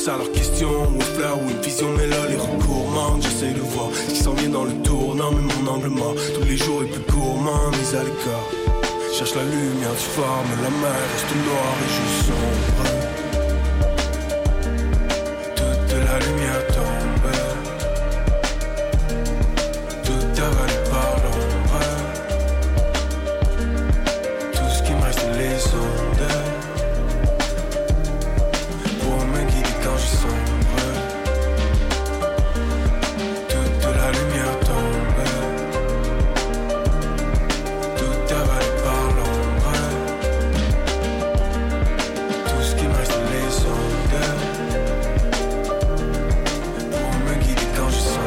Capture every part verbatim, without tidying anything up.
réponse à leurs questions, ou une fleur ou une vision, mais là les recours manquent. J'essaie de voir ce qui s'en vient dans le tournant, mais mon angle mort tous les jours est plus gourmand, mis à l'écart. Cherche la lumière du phare, mais la mer reste noire et je sombre. Toute la lumière tombe, tout avalé par l'ombre. Tout ce qui me reste c'est les ondes, pour me guider quand je sombre. Toute la lumière tombe, tout avalé par l'ombre. Tout ce qui me reste c'est les ondes, pour me guider quand je sombre.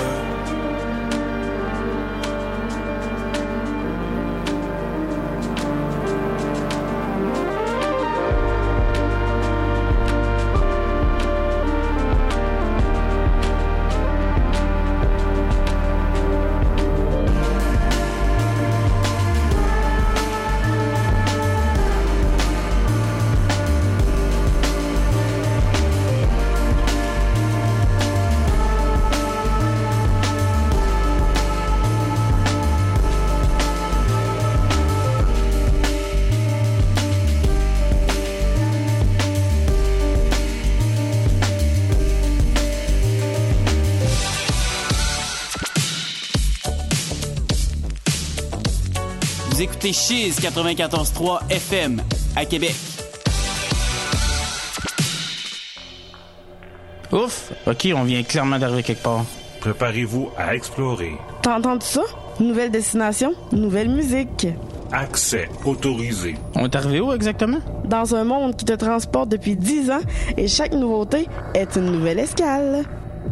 Vous écoutez Chiz quatre-vingt-quatorze trois F M à Québec. Ouf, ok, on vient clairement d'arriver quelque part. Préparez-vous à explorer. T'as entendu ça? Nouvelle destination, nouvelle musique. Accès autorisé. On est arrivé où exactement? Dans un monde qui te transporte depuis dix ans et chaque nouveauté est une nouvelle escale.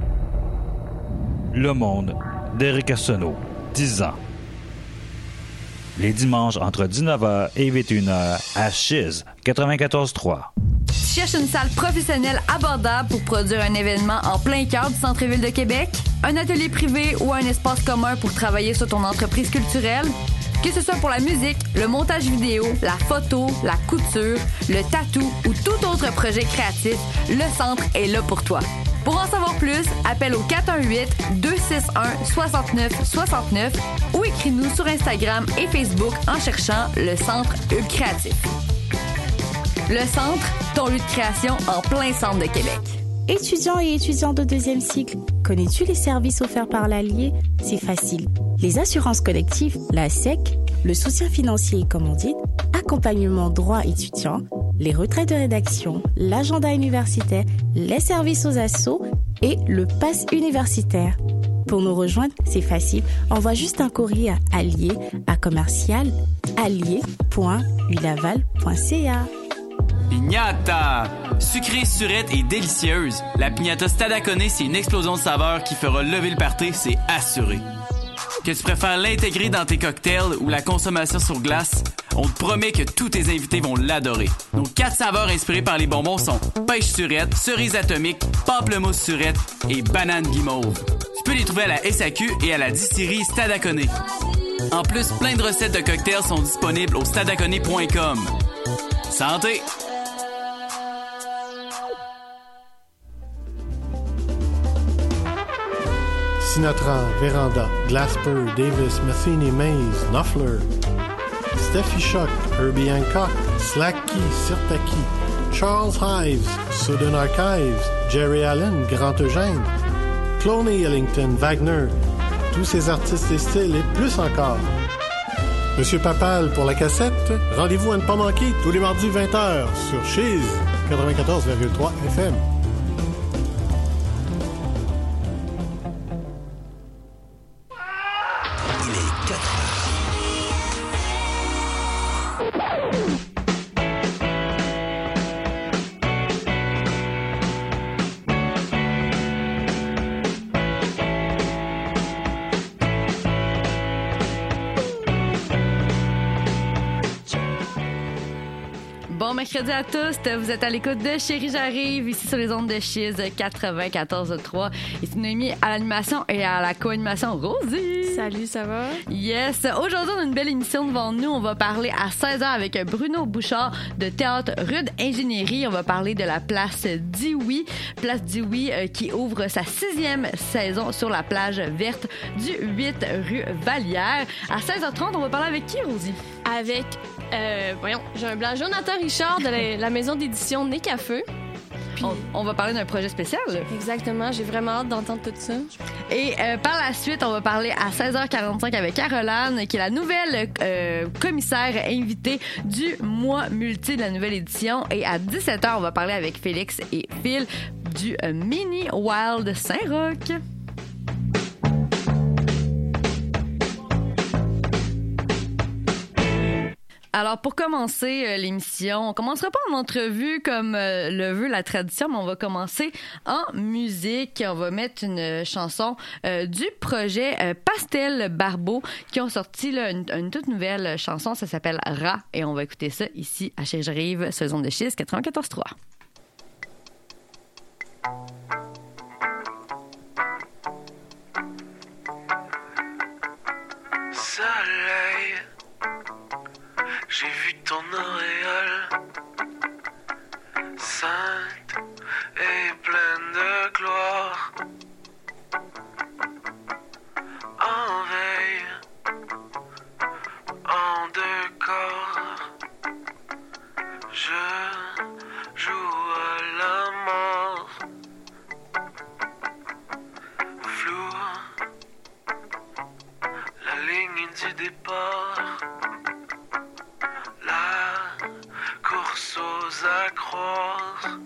Le monde d'Éric Arsenault, dix ans. Les dimanches entre dix-neuf heures et vingt et une heures à Chiz quatre-vingt-quatorze trois. Tu cherches une salle professionnelle abordable pour produire un événement en plein cœur du centre-ville de Québec? Un atelier privé ou un espace commun pour travailler sur ton entreprise culturelle? Que ce soit pour la musique, le montage vidéo, la photo, la couture, le tatou ou tout autre projet créatif, le centre est là pour toi. Pour en savoir plus, appelle au quatre un huit, deux six un, six neuf six neuf ou écris-nous sur Instagram et Facebook en cherchant le Centre Hub Créatif. Le Centre, ton lieu de création en plein centre de Québec. Étudiants et étudiants de deuxième cycle, connais-tu les services offerts par l'Allier? C'est facile. Les assurances collectives, la S E C, le soutien financier et commandite, accompagnement droit étudiant, les retraites de rédaction, l'agenda universitaire, les services aux assos et le pass universitaire. Pour nous rejoindre, c'est facile. Envoie juste un courrier à allier à commercial allier point u laval point c a. Pignata! Sucrée, surette et délicieuse, la pignata Stadaconé, c'est une explosion de saveurs qui fera lever le party, c'est assuré. Que tu préfères l'intégrer dans tes cocktails ou la consommation sur glace, on te promet que tous tes invités vont l'adorer. Nos quatre saveurs inspirées par les bonbons sont pêche surette, cerise atomique, pamplemousse surette et banane guimauve. Tu peux les trouver à la S A Q et à la distillerie Stadaconé. En plus, plein de recettes de cocktails sont disponibles au stadaconé point com. Santé! Sinatra, Véranda, Glasper, Davis, Matheny, Mays, Knopfler, Steffi Shock, Herbie Hancock, Slacky, Sirtaki, Charles Hives, Southern Archives, Jerry Allen, Grand Eugène, Cloney Ellington, Wagner, tous ces artistes et styles et plus encore. Monsieur Papal pour la cassette, rendez-vous à ne pas manquer tous les mardis vingt heures sur Chiz quatre-vingt-quatorze virgule trois F M. mercredi à tous. Vous êtes à l'écoute de Chérie j'arrive, ici sur les ondes de Chiz quatre-vingt-quatorze trois. Ici Noémie à l'animation et à la co-animation Rosie. Salut, ça va? Yes. Aujourd'hui, on a une belle émission devant nous. On va parler à seize heures avec Bruno Bouchard de Théâtre Rude Ingénierie. On va parler de la place Dioui. Place Dioui euh, qui ouvre sa sixième saison sur la plage verte du huit rue Vallière. À seize heures trente, on va parler avec qui, Rosie? Avec, euh, voyons, j'ai un blanc. Jonathan Richard de la, la maison d'édition Nez à Feu. Puis, on, on va parler d'un projet spécial. Là. Exactement, j'ai vraiment hâte d'entendre tout ça. Et euh, par la suite, on va parler à seize heures quarante-cinq avec Caroline, qui est la nouvelle euh, commissaire invitée du mois multi de la nouvelle édition. Et à dix-sept heures, on va parler avec Félix et Phil du euh, Mini Wild Saint-Roch. Alors, pour commencer euh, l'émission, on commencera pas en entrevue comme euh, le veut la tradition, mais on va commencer en musique. On va mettre une chanson euh, du projet euh, Pastel Barbeau qui ont sorti là, une, une toute nouvelle chanson. Ça s'appelle Rat et on va écouter ça ici à Chérie j'arrive, sur les ondes de Chiz quatre-vingt-quatorze trois. Soleil, j'ai vu ton auréole, sainte et pleine de gloire, en veille, en deux corps, je joue à la mort, flou, la ligne du départ. Course aux accrocs.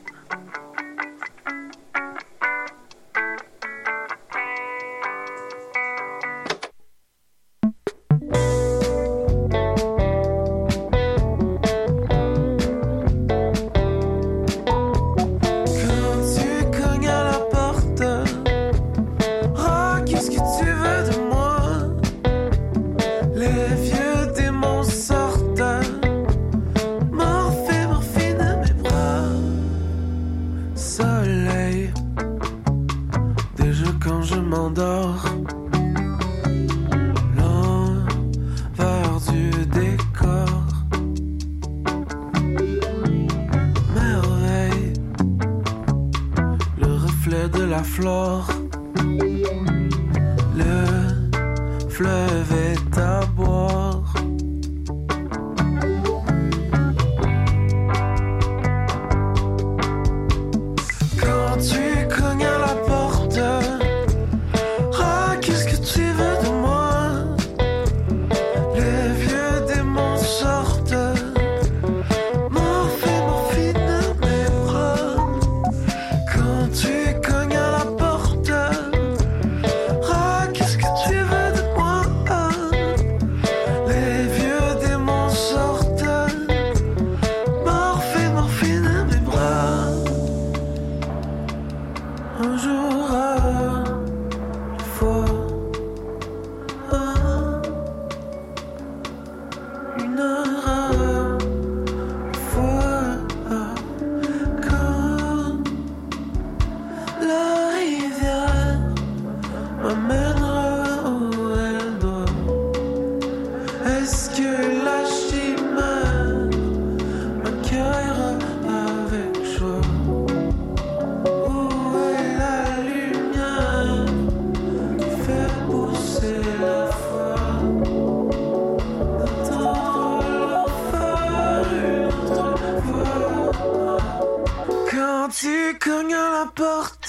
Tu cognes à la porte.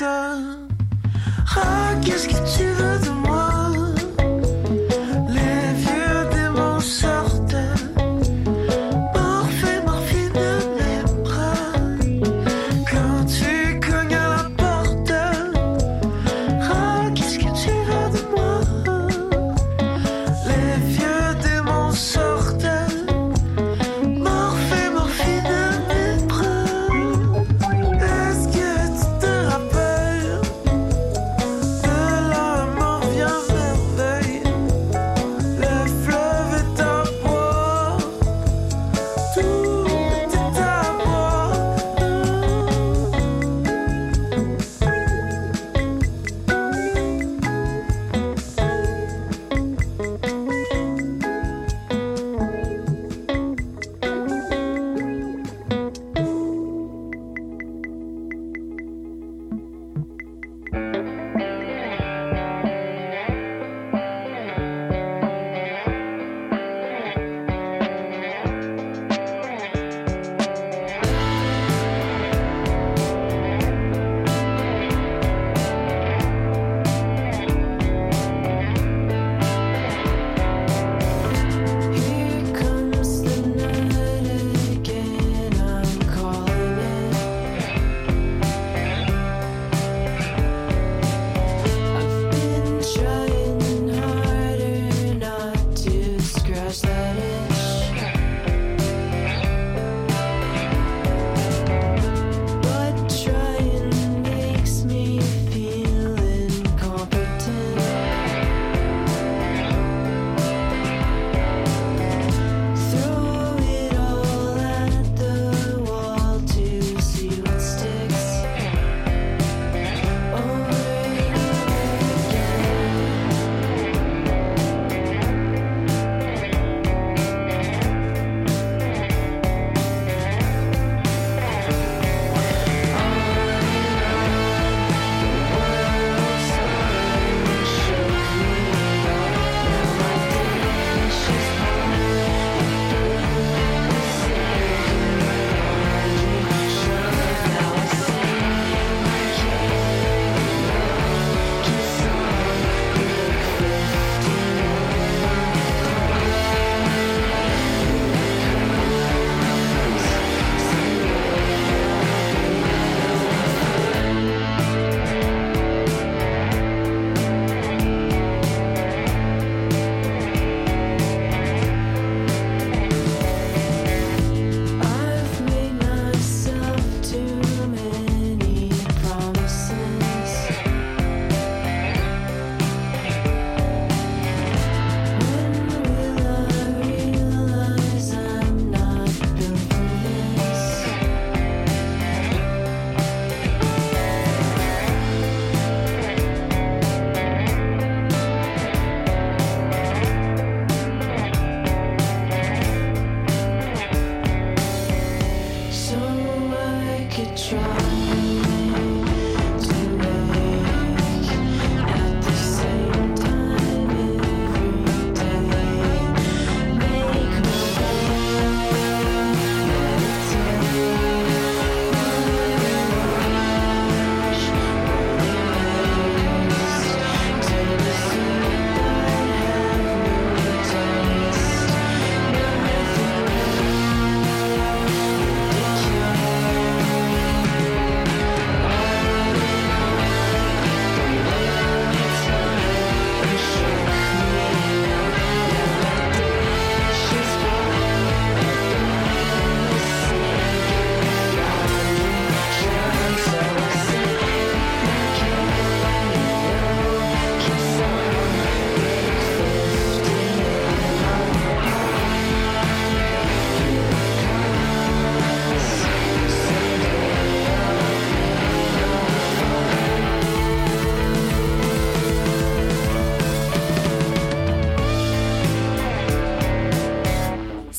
Ah, qu'est-ce que tu veux de moi? Les vieux démons sortent. Morphée, morphine de mes bras. Quand tu cognes à la porte. Ah, qu'est-ce que tu veux de moi? Les vieux démons sortent. Morphée, morphine de mes bras. Est-ce que tu te rappelles de la mort vient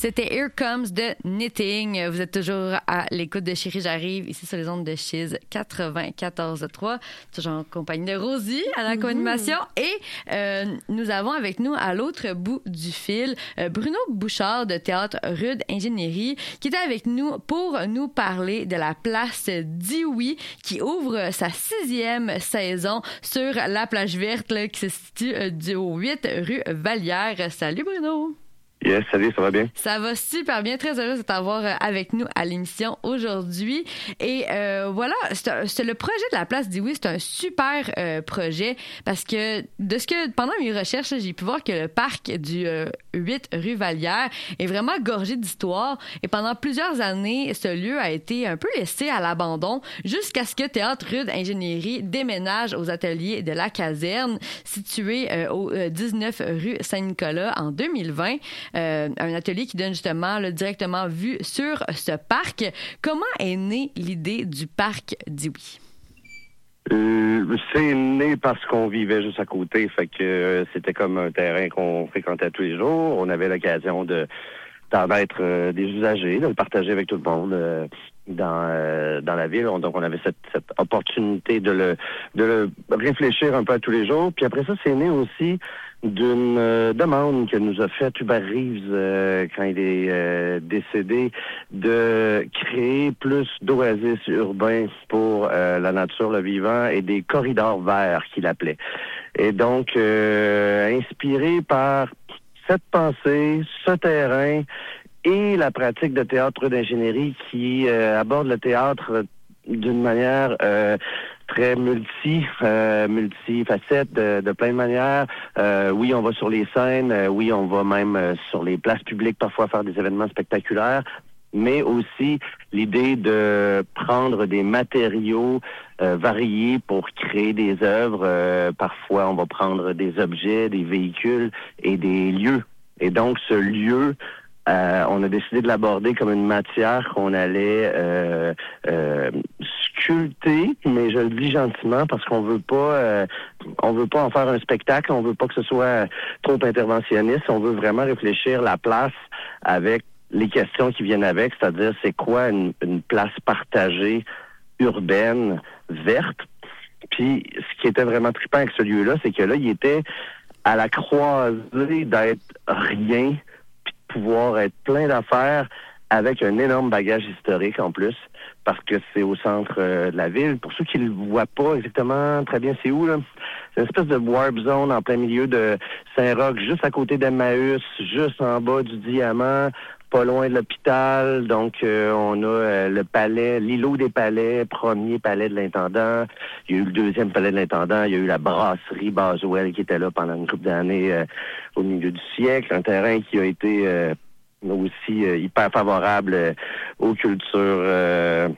C'était Here Comes de Knitting. Vous êtes toujours à l'écoute de Chérie J'arrive, ici sur les ondes de Chiz quatre-vingt-quatorze trois. Toujours en compagnie de Rosie à la co-animation. Mm-hmm. Et euh, nous avons avec nous, à l'autre bout du fil, euh, Bruno Bouchard de Théâtre Rude Ingénierie, qui était avec nous pour nous parler de la place Dioui, qui ouvre sa sixième saison sur la plage verte là, qui se situe euh, du huit rue Vallière. Salut Bruno! Yes, salut, ça va bien? Ça va super bien, très heureuse de t'avoir avec nous à l'émission aujourd'hui. Et euh, voilà, c'est, c'est le projet de la place Dioui, c'est un super euh, projet parce que de ce que pendant mes recherches, j'ai pu voir que le parc du euh, huit rue Vallière est vraiment gorgé d'histoire. Et pendant plusieurs années, ce lieu a été un peu laissé à l'abandon jusqu'à ce que Théâtre Rude Ingénierie déménage aux ateliers de la caserne situé euh, au euh, dix-neuf rue Saint-Nicolas en deux mille vingt. Euh, un atelier qui donne justement là, directement vue sur ce parc. Comment est née l'idée du parc Dioui? Euh, c'est né parce qu'on vivait juste à côté, fait que euh, c'était comme un terrain qu'on fréquentait tous les jours. On avait l'occasion de d'en être euh, des usagers, de le partager avec tout le monde euh, dans euh, dans la ville. On, donc on avait cette, cette opportunité de le de le réfléchir un peu à tous les jours. Puis après ça, c'est né aussi d'une euh, demande que nous a faite Hubert Reeves euh, quand il est euh, décédé, de créer plus d'oasis urbains pour euh, la nature, le vivant, et des corridors verts qu'il appelait. Et donc, euh, inspiré par cette pensée, ce terrain et la pratique de théâtre d'ingénierie qui euh, aborde le théâtre d'une manière euh, très multi, euh, multifacette, de, de plein de manières. Euh, oui, on va sur les scènes, euh, oui, on va même euh, sur les places publiques parfois faire des événements spectaculaires, mais aussi l'idée de prendre des matériaux euh, variés pour créer des œuvres. Euh, parfois, on va prendre des objets, des véhicules et des lieux. Et donc, ce lieu, Euh, on a décidé de l'aborder comme une matière qu'on allait euh, euh, sculpter, mais je le dis gentiment parce qu'on veut pas, euh, on veut pas en faire un spectacle, on veut pas que ce soit trop interventionniste, on veut vraiment réfléchir la place avec les questions qui viennent avec, c'est-à-dire c'est quoi une, une place partagée urbaine verte. Puis ce qui était vraiment trippant avec ce lieu-là, c'est que là il était à la croisée d'être rien, pouvoir être plein d'affaires avec un énorme bagage historique en plus, parce que c'est au centre euh, de la ville. Pour ceux qui ne le voient pas exactement très bien, c'est où, là? C'est une espèce de warp zone en plein milieu de Saint-Roch, juste à côté d'Emmaüs, juste en bas du Diamant, pas loin de l'hôpital. Donc, euh, on a euh, le palais, l'îlot des palais, premier palais de l'intendant. Il y a eu le deuxième palais de l'intendant. Il y a eu la brasserie Boswell qui était là pendant une couple d'années euh, au milieu du siècle. Un terrain qui a été euh, aussi euh, hyper favorable euh, aux cultures euh,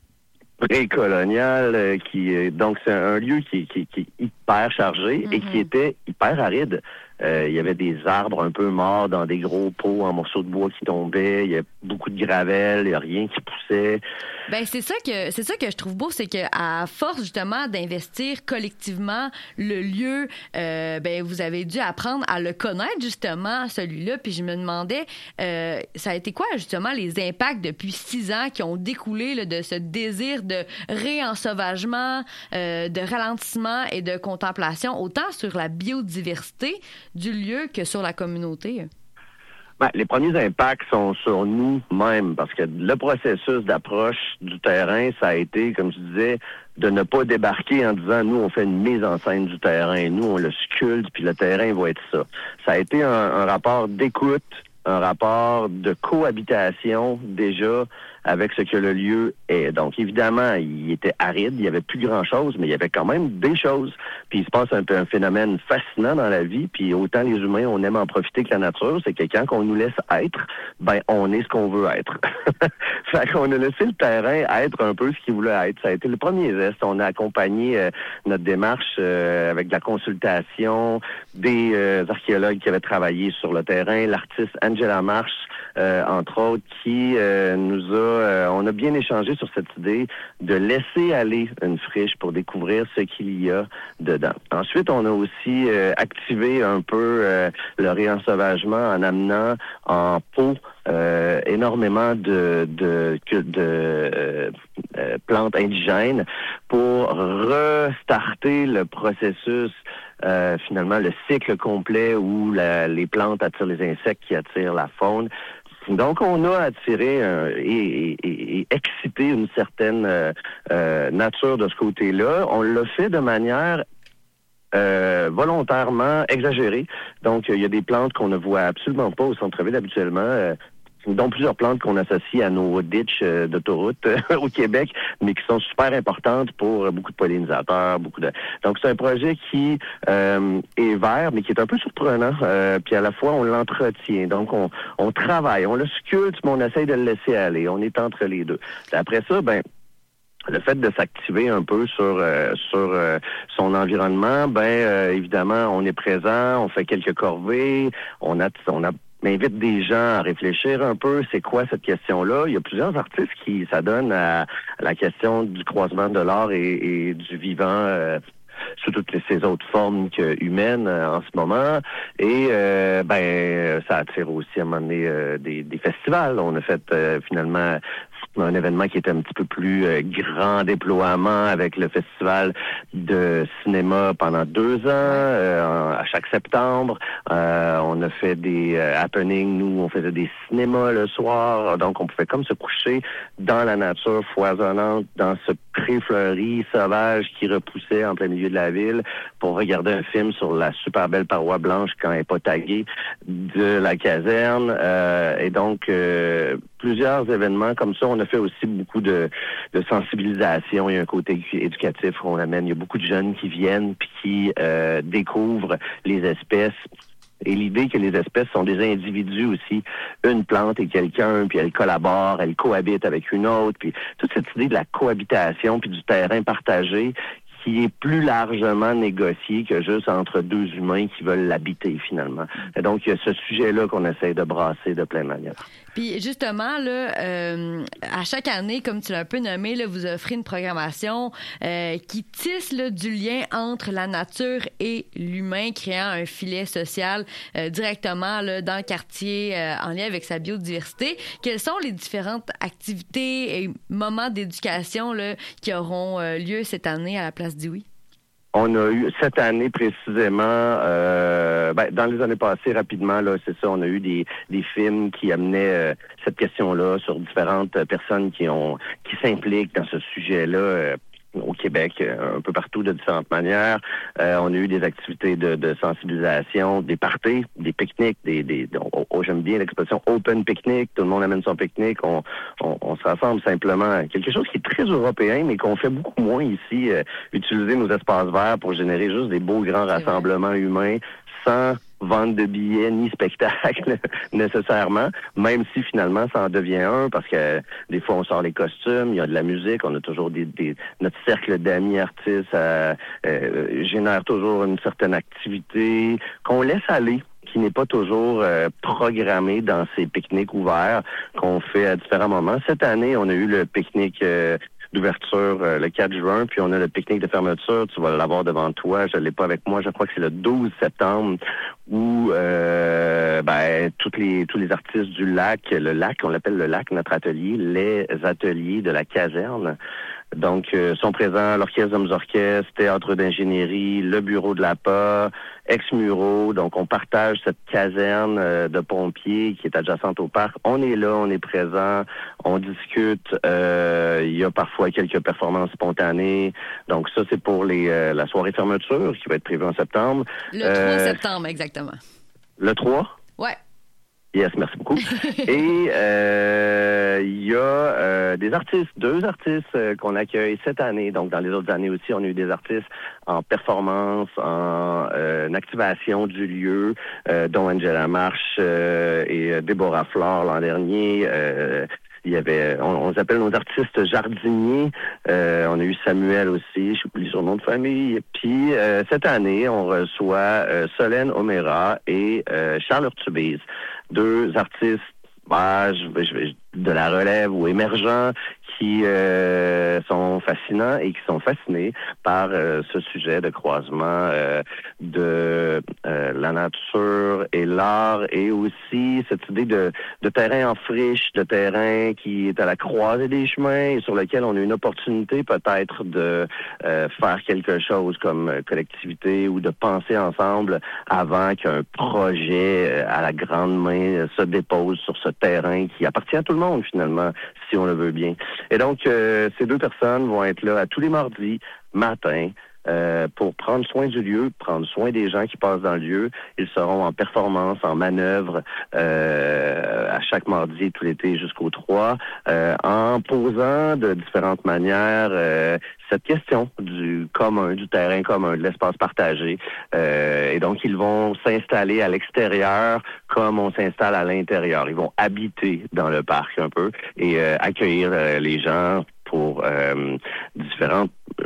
précoloniales. Euh, qui euh, donc, c'est un lieu qui, qui, qui est hyper chargé mm-hmm. et qui était hyper aride. Euh, il y avait des arbres un peu morts dans des gros pots en morceaux de bois qui tombaient. Il y a beaucoup de gravelle, il n'y a rien qui poussait. Ben c'est ça que c'est ça que je trouve beau, c'est que à force justement d'investir collectivement le lieu, euh, ben vous avez dû apprendre à le connaître justement celui-là. Puis je me demandais, euh, ça a été quoi justement les impacts depuis six ans qui ont découlé là, de ce désir de réensauvagement, euh, de ralentissement et de contemplation, autant sur la biodiversité du lieu que sur la communauté? Ben, les premiers impacts sont sur nous-mêmes, parce que le processus d'approche du terrain, ça a été, comme je disais, de ne pas débarquer en disant, nous, on fait une mise en scène du terrain, nous, on le sculpte, puis le terrain va être ça. Ça a été un, un rapport d'écoute, un rapport de cohabitation, déjà, avec ce que le lieu est. Donc, évidemment, il était aride, il y avait plus grand-chose, mais il y avait quand même des choses. Puis, il se passe un peu un phénomène fascinant dans la vie, puis autant les humains, on aime en profiter que la nature, c'est que quand on nous laisse être, ben, on est ce qu'on veut être. Fait qu'on a laissé le terrain être un peu ce qu'il voulait être. Ça a été le premier geste. On a accompagné euh, notre démarche euh, avec de la consultation, des euh, archéologues qui avaient travaillé sur le terrain, l'artiste Angela Marsh, euh, entre autres, qui euh, nous a euh, on a bien échangé sur cette idée de laisser aller une friche pour découvrir ce qu'il y a dedans. Ensuite, on a aussi euh, activé un peu euh, le réensauvagement en amenant en pot euh, énormément de, de, de, de euh, euh, plantes indigènes pour restarter le processus, euh, finalement, le cycle complet où la, les plantes attirent les insectes qui attirent la faune. Donc, on a attiré euh, et, et, et excité une certaine euh, euh, nature de ce côté-là. On l'a fait de manière euh, volontairement exagérée. Donc, il y a des plantes qu'on ne voit absolument pas au centre-ville habituellement, euh, dont plusieurs plantes qu'on associe à nos ditches euh, d'autoroute euh, au Québec, mais qui sont super importantes pour euh, beaucoup de pollinisateurs, beaucoup de. Donc c'est un projet qui euh, est vert, mais qui est un peu surprenant. Euh, puis à la fois on l'entretient, donc on, on travaille, on le sculpte, mais on essaye de le laisser aller. On est entre les deux. Et après ça, ben. Le fait de s'activer un peu sur euh, sur euh, son environnement, ben euh, évidemment on est présent, on fait quelques corvées, on a on a m'invite des gens à réfléchir un peu, c'est quoi cette question-là? Il y a plusieurs artistes qui s'adonnent à, à la question du croisement de l'art et, et du vivant euh, sous toutes les, ces autres formes que humaines euh, en ce moment. Et euh, ben ça attire aussi à un moment donné euh, des, des festivals. On a fait euh, finalement un événement qui était un petit peu plus euh, grand déploiement avec le festival de cinéma pendant deux ans, euh, à chaque septembre. Euh, on a fait des euh, happenings, nous, on faisait des cinémas le soir, donc on pouvait comme se coucher dans la nature foisonnante, dans ce pré fleuri sauvage qui repoussait en plein milieu de la ville pour regarder un film sur la super belle paroi blanche quand elle n'est pas taguée de la caserne. Euh, et donc, euh, plusieurs événements comme ça. On a fait aussi beaucoup de, de sensibilisation. Il y a un côté éducatif qu'on amène. Il y a beaucoup de jeunes qui viennent puis qui euh, découvrent les espèces. Et l'idée que les espèces sont des individus aussi. Une plante est quelqu'un, puis elle collabore, elle cohabite avec une autre. Puis toute cette idée de la cohabitation puis du terrain partagé qui est plus largement négocié que juste entre deux humains qui veulent l'habiter finalement. Et donc, il y a ce sujet-là qu'on essaie de brasser de plein de manières. Puis justement, là, euh, à chaque année, comme tu l'as un peu nommé, là, vous offrez une programmation euh, qui tisse là, du lien entre la nature et l'humain, créant un filet social euh, directement là, dans le quartier euh, en lien avec sa biodiversité. Quelles sont les différentes activités et moments d'éducation là, qui auront euh, lieu cette année à la place Dewey? On a eu cette année précisément, euh, ben, dans les années passées rapidement, là, c'est ça, on a eu des, des films qui amenaient euh, cette question-là sur différentes personnes qui ont qui s'impliquent dans ce sujet-là. Euh, au Québec, un peu partout de différentes manières. Euh, on a eu des activités de, de sensibilisation, des parties, des pique-niques, des, des on, on, j'aime bien l'expression open picnic, tout le monde amène son pique-nique, on, on, on se rassemble simplement. Quelque chose qui est très européen, mais qu'on fait beaucoup moins ici, euh, utiliser nos espaces verts pour générer juste des beaux grands rassemblements humains sans vente de billets ni spectacle nécessairement, même si finalement ça en devient un, parce que des fois on sort les costumes, il y a de la musique, on a toujours des, des notre cercle d'amis artistes euh, euh, génère toujours une certaine activité qu'on laisse aller, qui n'est pas toujours euh, programmé dans ces pique-niques ouverts qu'on fait à différents moments. Cette année, on a eu le pique-nique euh, d'ouverture euh, le quatre juin, puis on a le pique-nique de fermeture, tu vas l'avoir devant toi, je l'ai pas avec moi, je crois que c'est le douze septembre, où euh, ben toutes les tous les artistes du lac, le lac, on l'appelle le lac, notre atelier, les ateliers de la caserne. Donc, euh, sont présents l'Orchestre d'Hommes Orchestres, Théâtre d'ingénierie, le Bureau de l'A P A, Ex-Muro. Donc, on partage cette caserne euh, de pompiers qui est adjacente au parc. On est là, on est présent, on discute. Euh, il y a parfois quelques performances spontanées. Donc, ça, c'est pour les euh, la soirée fermeture qui va être prévue en septembre. Le trois euh, septembre, exactement. Le trois? Ouais. Yes, merci beaucoup. Et euh, il y a euh, des artistes, deux artistes euh, qu'on accueille cette année. Donc, dans les autres années aussi, on a eu des artistes en performance, en euh, activation du lieu, euh, dont Angela Marche euh, et Déborah Flore l'an dernier. Euh, Il y avait, on, on s'appelle nos artistes jardiniers. Euh, on a eu Samuel aussi, j'oublie son nom de famille. Puis euh, cette année, on reçoit euh, Solène O'Meara et euh, Charles Urtubise, deux artistes bah, je, je, de la relève ou émergents qui euh, sont fascinants et qui sont fascinés par euh, ce sujet de croisement euh, de euh, la nature et l'art, et aussi cette idée de, de terrain en friche, de terrain qui est à la croisée des chemins et sur lequel on a une opportunité peut-être de euh, faire quelque chose comme collectivité ou de penser ensemble avant qu'un projet à la grande main se dépose sur ce terrain qui appartient à tout le monde finalement, si on le veut bien. Et donc, euh, ces deux personnes vont être là à tous les mardis matin euh, pour prendre soin du lieu, prendre soin des gens qui passent dans le lieu. Ils seront en performance, en manœuvre euh, à chaque mardi tout l'été jusqu'au trois, euh, en posant de différentes manières euh, cette question du commun, du terrain commun, de l'espace partagé. Euh, et donc, ils vont s'installer à l'extérieur comme on s'installe à l'intérieur. Ils vont habiter dans le parc un peu et euh, accueillir euh, les gens pour euh, différentes...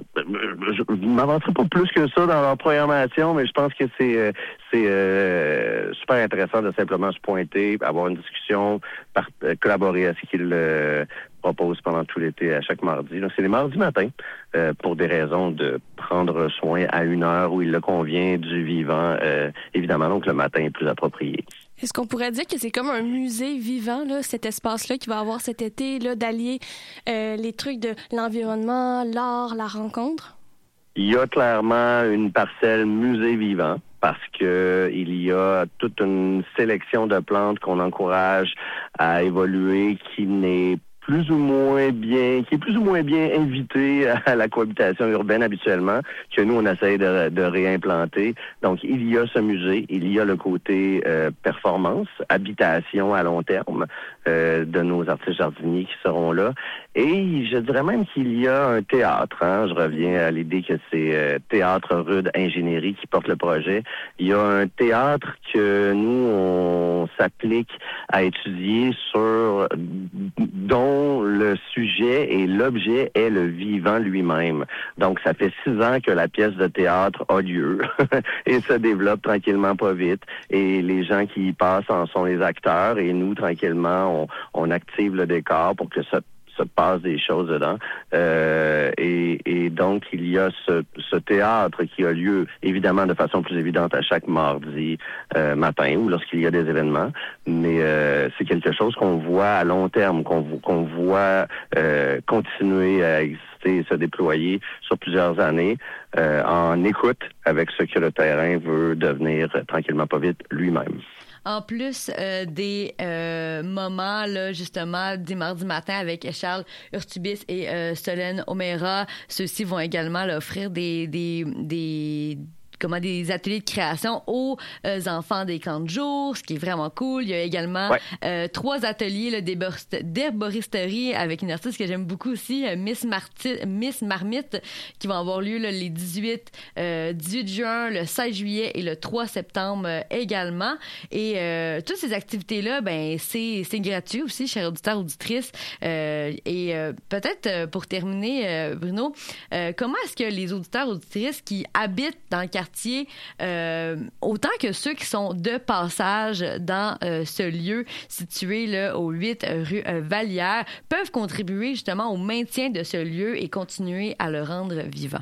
Je ne m'avancerai pas plus que ça dans leur programmation, mais je pense que c'est euh, c'est euh, super intéressant de simplement se pointer, avoir une discussion, par, euh, collaborer à ce qu'ils euh, proposent pendant tout l'été à chaque mardi. Donc, c'est les mardis matins euh, pour des raisons de prendre soin à une heure où il le convient du vivant. Euh, évidemment, donc le matin est plus approprié. Est-ce qu'on pourrait dire que c'est comme un musée vivant, là, cet espace-là qui va avoir cet été, là, d'allier euh, les trucs de l'environnement, l'art, la rencontre? Il y a clairement une parcelle musée vivant parce que il y a toute une sélection de plantes qu'on encourage à évoluer qui n'est plus ou moins bien, qui est plus ou moins bien invité à la cohabitation urbaine habituellement, que nous, on essaie de, de réimplanter. Donc, il y a ce musée, il y a le côté euh, performance, habitation à long terme euh, de nos artistes jardiniers qui seront là. Et je dirais même qu'il y a un théâtre. Hein? Je reviens à l'idée que c'est euh, Théâtre Rude Ingénierie qui porte le projet. Il y a un théâtre que nous, on s'applique à étudier sur dont le sujet et l'objet est le vivant lui-même. Donc, ça fait six ans que la pièce de théâtre a lieu et se développe tranquillement pas vite. Et les gens qui y passent en sont les acteurs et nous, tranquillement, on, on active le décor pour que ça se passe des choses dedans. Euh, et, et donc, il y a ce, ce théâtre qui a lieu, évidemment, de façon plus évidente à chaque mardi euh, matin ou lorsqu'il y a des événements. Mais euh, c'est quelque chose qu'on voit à long terme, qu'on, qu'on voit euh, continuer à exister et se déployer sur plusieurs années euh, en écoute avec ce que le terrain veut devenir euh, tranquillement pas vite lui-même. En plus euh, des euh, moments, là, justement, des mardis matins avec Charles Urtubis et euh, Solène O'Meara, ceux-ci vont également là, offrir des, des, des comment des ateliers de création aux euh, enfants des camps de jour, ce qui est vraiment cool. Il y a également ouais. euh, trois ateliers là, d'herboristerie avec une artiste que j'aime beaucoup aussi, euh, Miss, Marti- Miss Marmite, qui vont avoir lieu là, les dix-huit, euh, dix-huit juin, le seize juillet et le trois septembre euh, également. Et euh, toutes ces activités-là, ben c'est, c'est gratuit aussi, chers auditeurs, auditrices. Euh, et euh, peut-être euh, pour terminer, euh, Bruno, euh, comment est-ce que les auditeurs, auditrices qui habitent dans le quartier Euh, autant que ceux qui sont de passage dans euh, ce lieu situé là, au huit rue euh, Vallière peuvent contribuer justement au maintien de ce lieu et continuer à le rendre vivant?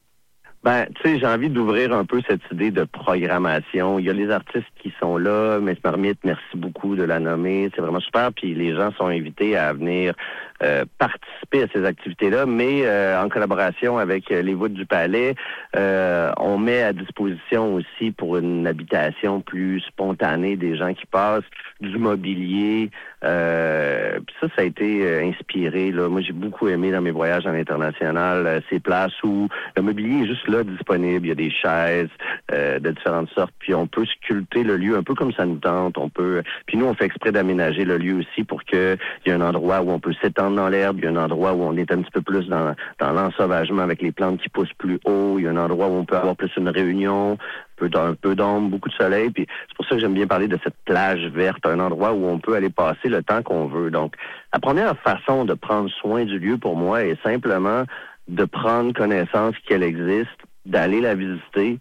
Ben, tu sais, j'ai envie d'ouvrir un peu cette idée de programmation. Il y a les artistes qui sont là. Miss Marmite, merci beaucoup de la nommer. C'est vraiment super. Puis les gens sont invités à venir euh, participer à ces activités-là, mais euh, en collaboration avec les Voûtes du Palais, euh, on met à disposition aussi pour une habitation plus spontanée des gens qui passent du mobilier. Euh, puis ça, ça a été euh, inspiré. Là. Moi, j'ai beaucoup aimé dans mes voyages à l'international euh, ces places où le mobilier est juste là, disponible. Il y a des chaises euh, de différentes sortes. Puis on peut sculpter le lieu un peu comme ça nous tente. On peut. Puis nous, on fait exprès d'aménager le lieu aussi pour que il y ait un endroit où on peut s'étendre dans l'herbe. Il y a un endroit où on est un petit peu plus dans, dans l'ensauvagement avec les plantes qui poussent plus haut. Il y a un endroit où on peut avoir plus une réunion. Un peu, un peu d'ombre, beaucoup de soleil. Puis c'est pour ça que j'aime bien parler de cette plage verte, un endroit où on peut aller passer le temps qu'on veut. Donc, la première façon de prendre soin du lieu pour moi est simplement de prendre connaissance qu'elle existe, d'aller la visiter,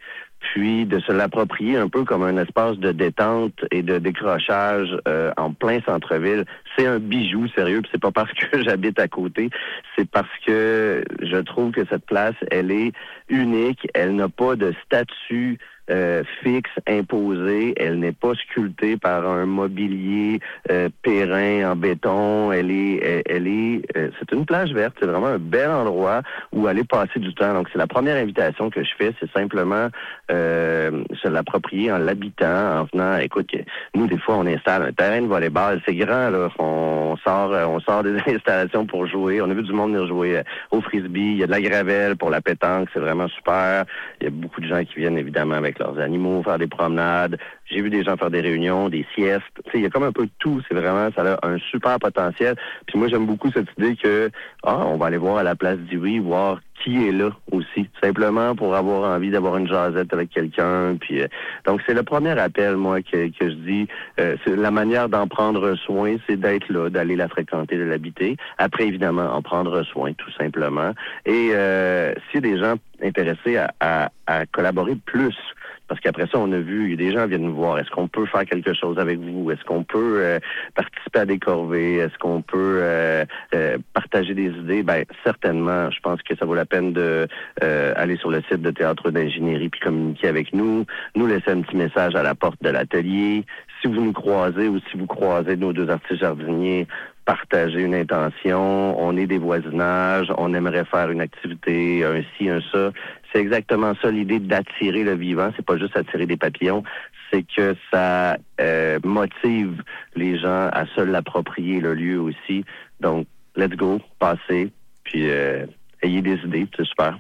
puis de se l'approprier un peu comme un espace de détente et de décrochage euh, en plein centre-ville. C'est un bijou, sérieux, puis c'est pas parce que j'habite à côté, c'est parce que je trouve que cette place, elle est unique, elle n'a pas de statut Euh, fixe, imposée. Elle n'est pas sculptée par un mobilier euh, périn en béton. Elle est, elle, elle est, euh, c'est une plage verte. C'est vraiment un bel endroit où aller passer du temps. Donc, c'est la première invitation que je fais. C'est simplement euh, se l'approprier en l'habitant, en venant. Écoute, nous, des fois, on installe un terrain de volleyball. C'est grand, là. On sort, on sort des installations pour jouer. On a vu du monde venir jouer au frisbee. Il y a de la gravelle pour la pétanque. C'est vraiment super. Il y a beaucoup de gens qui viennent, évidemment, avec leurs animaux, faire des promenades. J'ai vu des gens faire des réunions, des siestes. Tu sais, il y a comme un peu de tout. C'est vraiment, ça a un super potentiel. Puis moi, j'aime beaucoup cette idée que, ah, on va aller voir à la place d'Iwi, voir qui est là aussi. Simplement pour avoir envie d'avoir une jasette avec quelqu'un. Puis, euh, donc, c'est le premier appel, moi, que, que je dis. Euh, c'est la manière d'en prendre soin, c'est d'être là, d'aller la fréquenter, de l'habiter. Après, évidemment, en prendre soin, tout simplement. Et euh, s'il y a des gens intéressés à, à, à collaborer plus, parce qu'après ça, on a vu, il y a des gens qui viennent nous voir. Est-ce qu'on peut faire quelque chose avec vous? Est-ce qu'on peut euh, participer à des corvées? Est-ce qu'on peut euh, euh, partager des idées? Ben certainement. Je pense que ça vaut la peine de euh, aller sur le site de Théâtre d'ingénierie puis communiquer avec nous, nous laisser un petit message à la porte de l'atelier. Si vous nous croisez ou si vous croisez nos deux artistes jardiniers, partager une intention, on est des voisinages, on aimerait faire une activité, un ci, un ça. C'est exactement ça l'idée d'attirer le vivant. C'est pas juste attirer des papillons, c'est que ça euh, motive les gens à se l'approprier, le lieu aussi. Donc, let's go, passez, puis euh, ayez des idées, c'est super.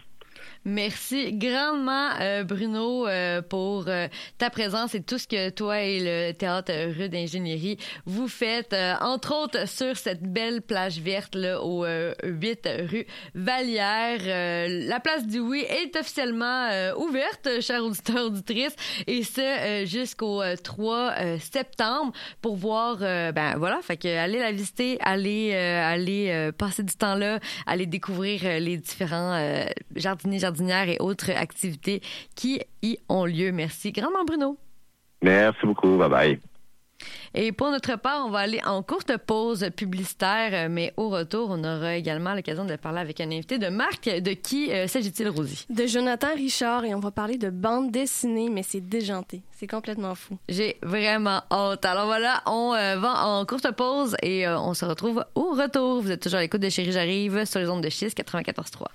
Merci grandement, euh, Bruno, euh, pour euh, ta présence et tout ce que toi et le Théâtre Rue d'ingénierie vous faites, euh, entre autres sur cette belle plage verte là, au euh, huit rue Vallière. Euh, la place du Oui est officiellement euh, ouverte, chers auditeurs, auditrices, et ce euh, jusqu'au euh, trois septembre pour voir, euh, ben voilà, fait que allez la visiter, allez, euh, allez euh, passer du temps là, allez découvrir euh, les différents euh, jardiniers, jardiniers et autres activités qui y ont lieu. Merci grandement, Bruno. Merci beaucoup. Bye-bye. Et pour notre part, on va aller en courte pause publicitaire, mais au retour, on aura également l'occasion de parler avec un invité de marque. De qui euh, s'agit-il, Rosie? De Jonathan Richard, et on va parler de bande dessinée, mais c'est déjanté. C'est complètement fou. J'ai vraiment hâte. Alors voilà, on euh, va en courte pause et euh, on se retrouve au retour. Vous êtes toujours à l'écoute de Chérie J'arrive sur les ondes de Chiz quatre-vingt-quatorze trois.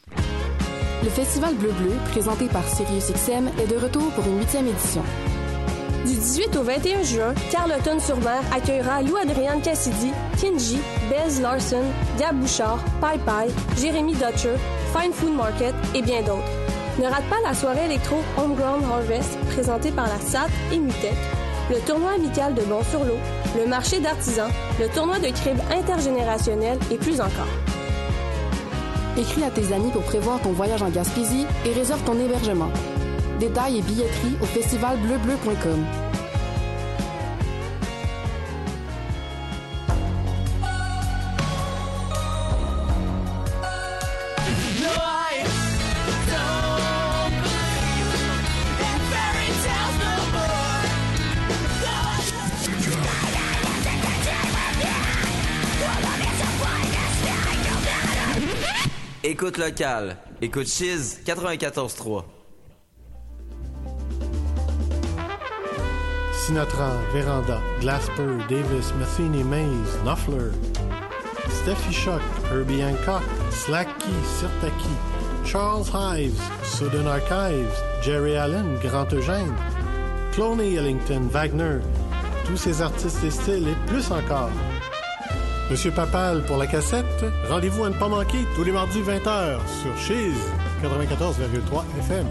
Le Festival Bleu-Bleu, présenté par SiriusXM, est de retour pour une huitième édition. Du dix-huit au vingt et un juin, Carleton-sur-Mer accueillera Lou-Adrienne Cassidy, Kinji, Bez Larson, Gab Bouchard, Pai Pai, Jérémy Dutcher, Fine Food Market et bien d'autres. Ne rate pas la soirée électro Homegrown Harvest, présentée par la S A T et Mutec, le tournoi amical de Bon-sur-l'Eau, le marché d'artisans, le tournoi de cribs intergénérationnel et plus encore. Écris à tes amis pour prévoir ton voyage en Gaspésie et réserve ton hébergement. Détails et billetterie au festival bleu bleu point com. Écoute locale. Écoute Chiz quatre-vingt-quatorze trois. Sinatra, Véranda, Glasper, Davis, Matheny, Mays, Knopfler, Steffi Shock, Herbie Hancock, Slacky, Sirtaki, Charles Hives, Southern Archives, Jerry Allen, Grand Eugène, Cloney Ellington, Wagner, tous ces artistes et styles et plus encore. Monsieur Papal pour la cassette, rendez-vous à ne pas manquer tous les mardis vingt heures sur Chiz quatre-vingt-quatorze virgule trois F M.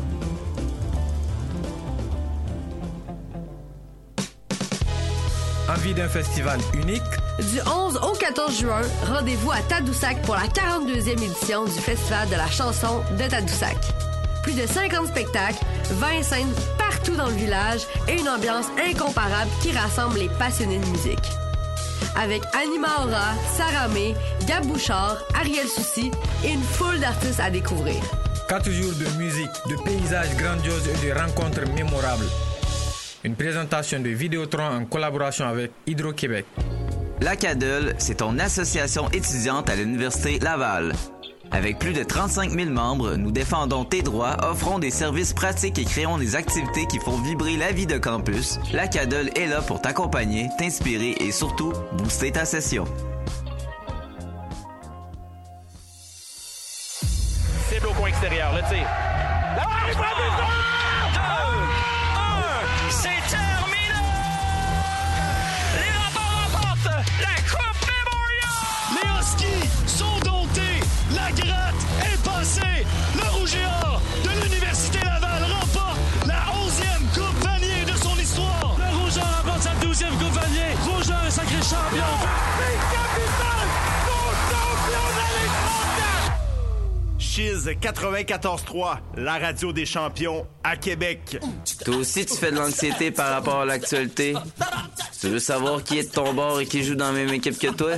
Envie d'un festival unique? Du onze au quatorze juin, rendez-vous à Tadoussac pour la quarante-deuxième édition du Festival de la chanson de Tadoussac. Plus de cinquante spectacles, vingt scènes partout dans le village et une ambiance incomparable qui rassemble les passionnés de musique. Avec Anima Aura, Sarah May, Gab Bouchard, Ariel Soucy et une foule d'artistes à découvrir. Quatre jours de musique, de paysages grandioses et de rencontres mémorables. Une présentation de Vidéotron en collaboration avec Hydro-Québec. La C A D L, c'est ton association étudiante à l'Université Laval. Avec plus de trente-cinq mille membres, nous défendons tes droits, offrons des services pratiques et créons des activités qui font vibrer la vie de campus. La C A D L est là pour t'accompagner, t'inspirer et surtout booster ta session. Cible au coin extérieur, le tir. La barre est frappée! deux, un, c'est terminé! Les remparts remportent la Coupe Memorial! Les Huskies sont domptés! La gratte est passée! Le Rouge et Or de l'Université Laval remporte la onzième Coupe Vanier de son histoire! Le Rouge et Or remporte sa douzième Coupe Vanier! Rouge et Or est sacré champion! C'est capitaine! Son champion de l'étranger! Chiz quatre-vingt-quatorze trois, la radio des champions à Québec. Toi aussi, tu fais de l'anxiété par rapport à l'actualité? Tu veux savoir qui est de ton bord et qui joue dans la même équipe que toi?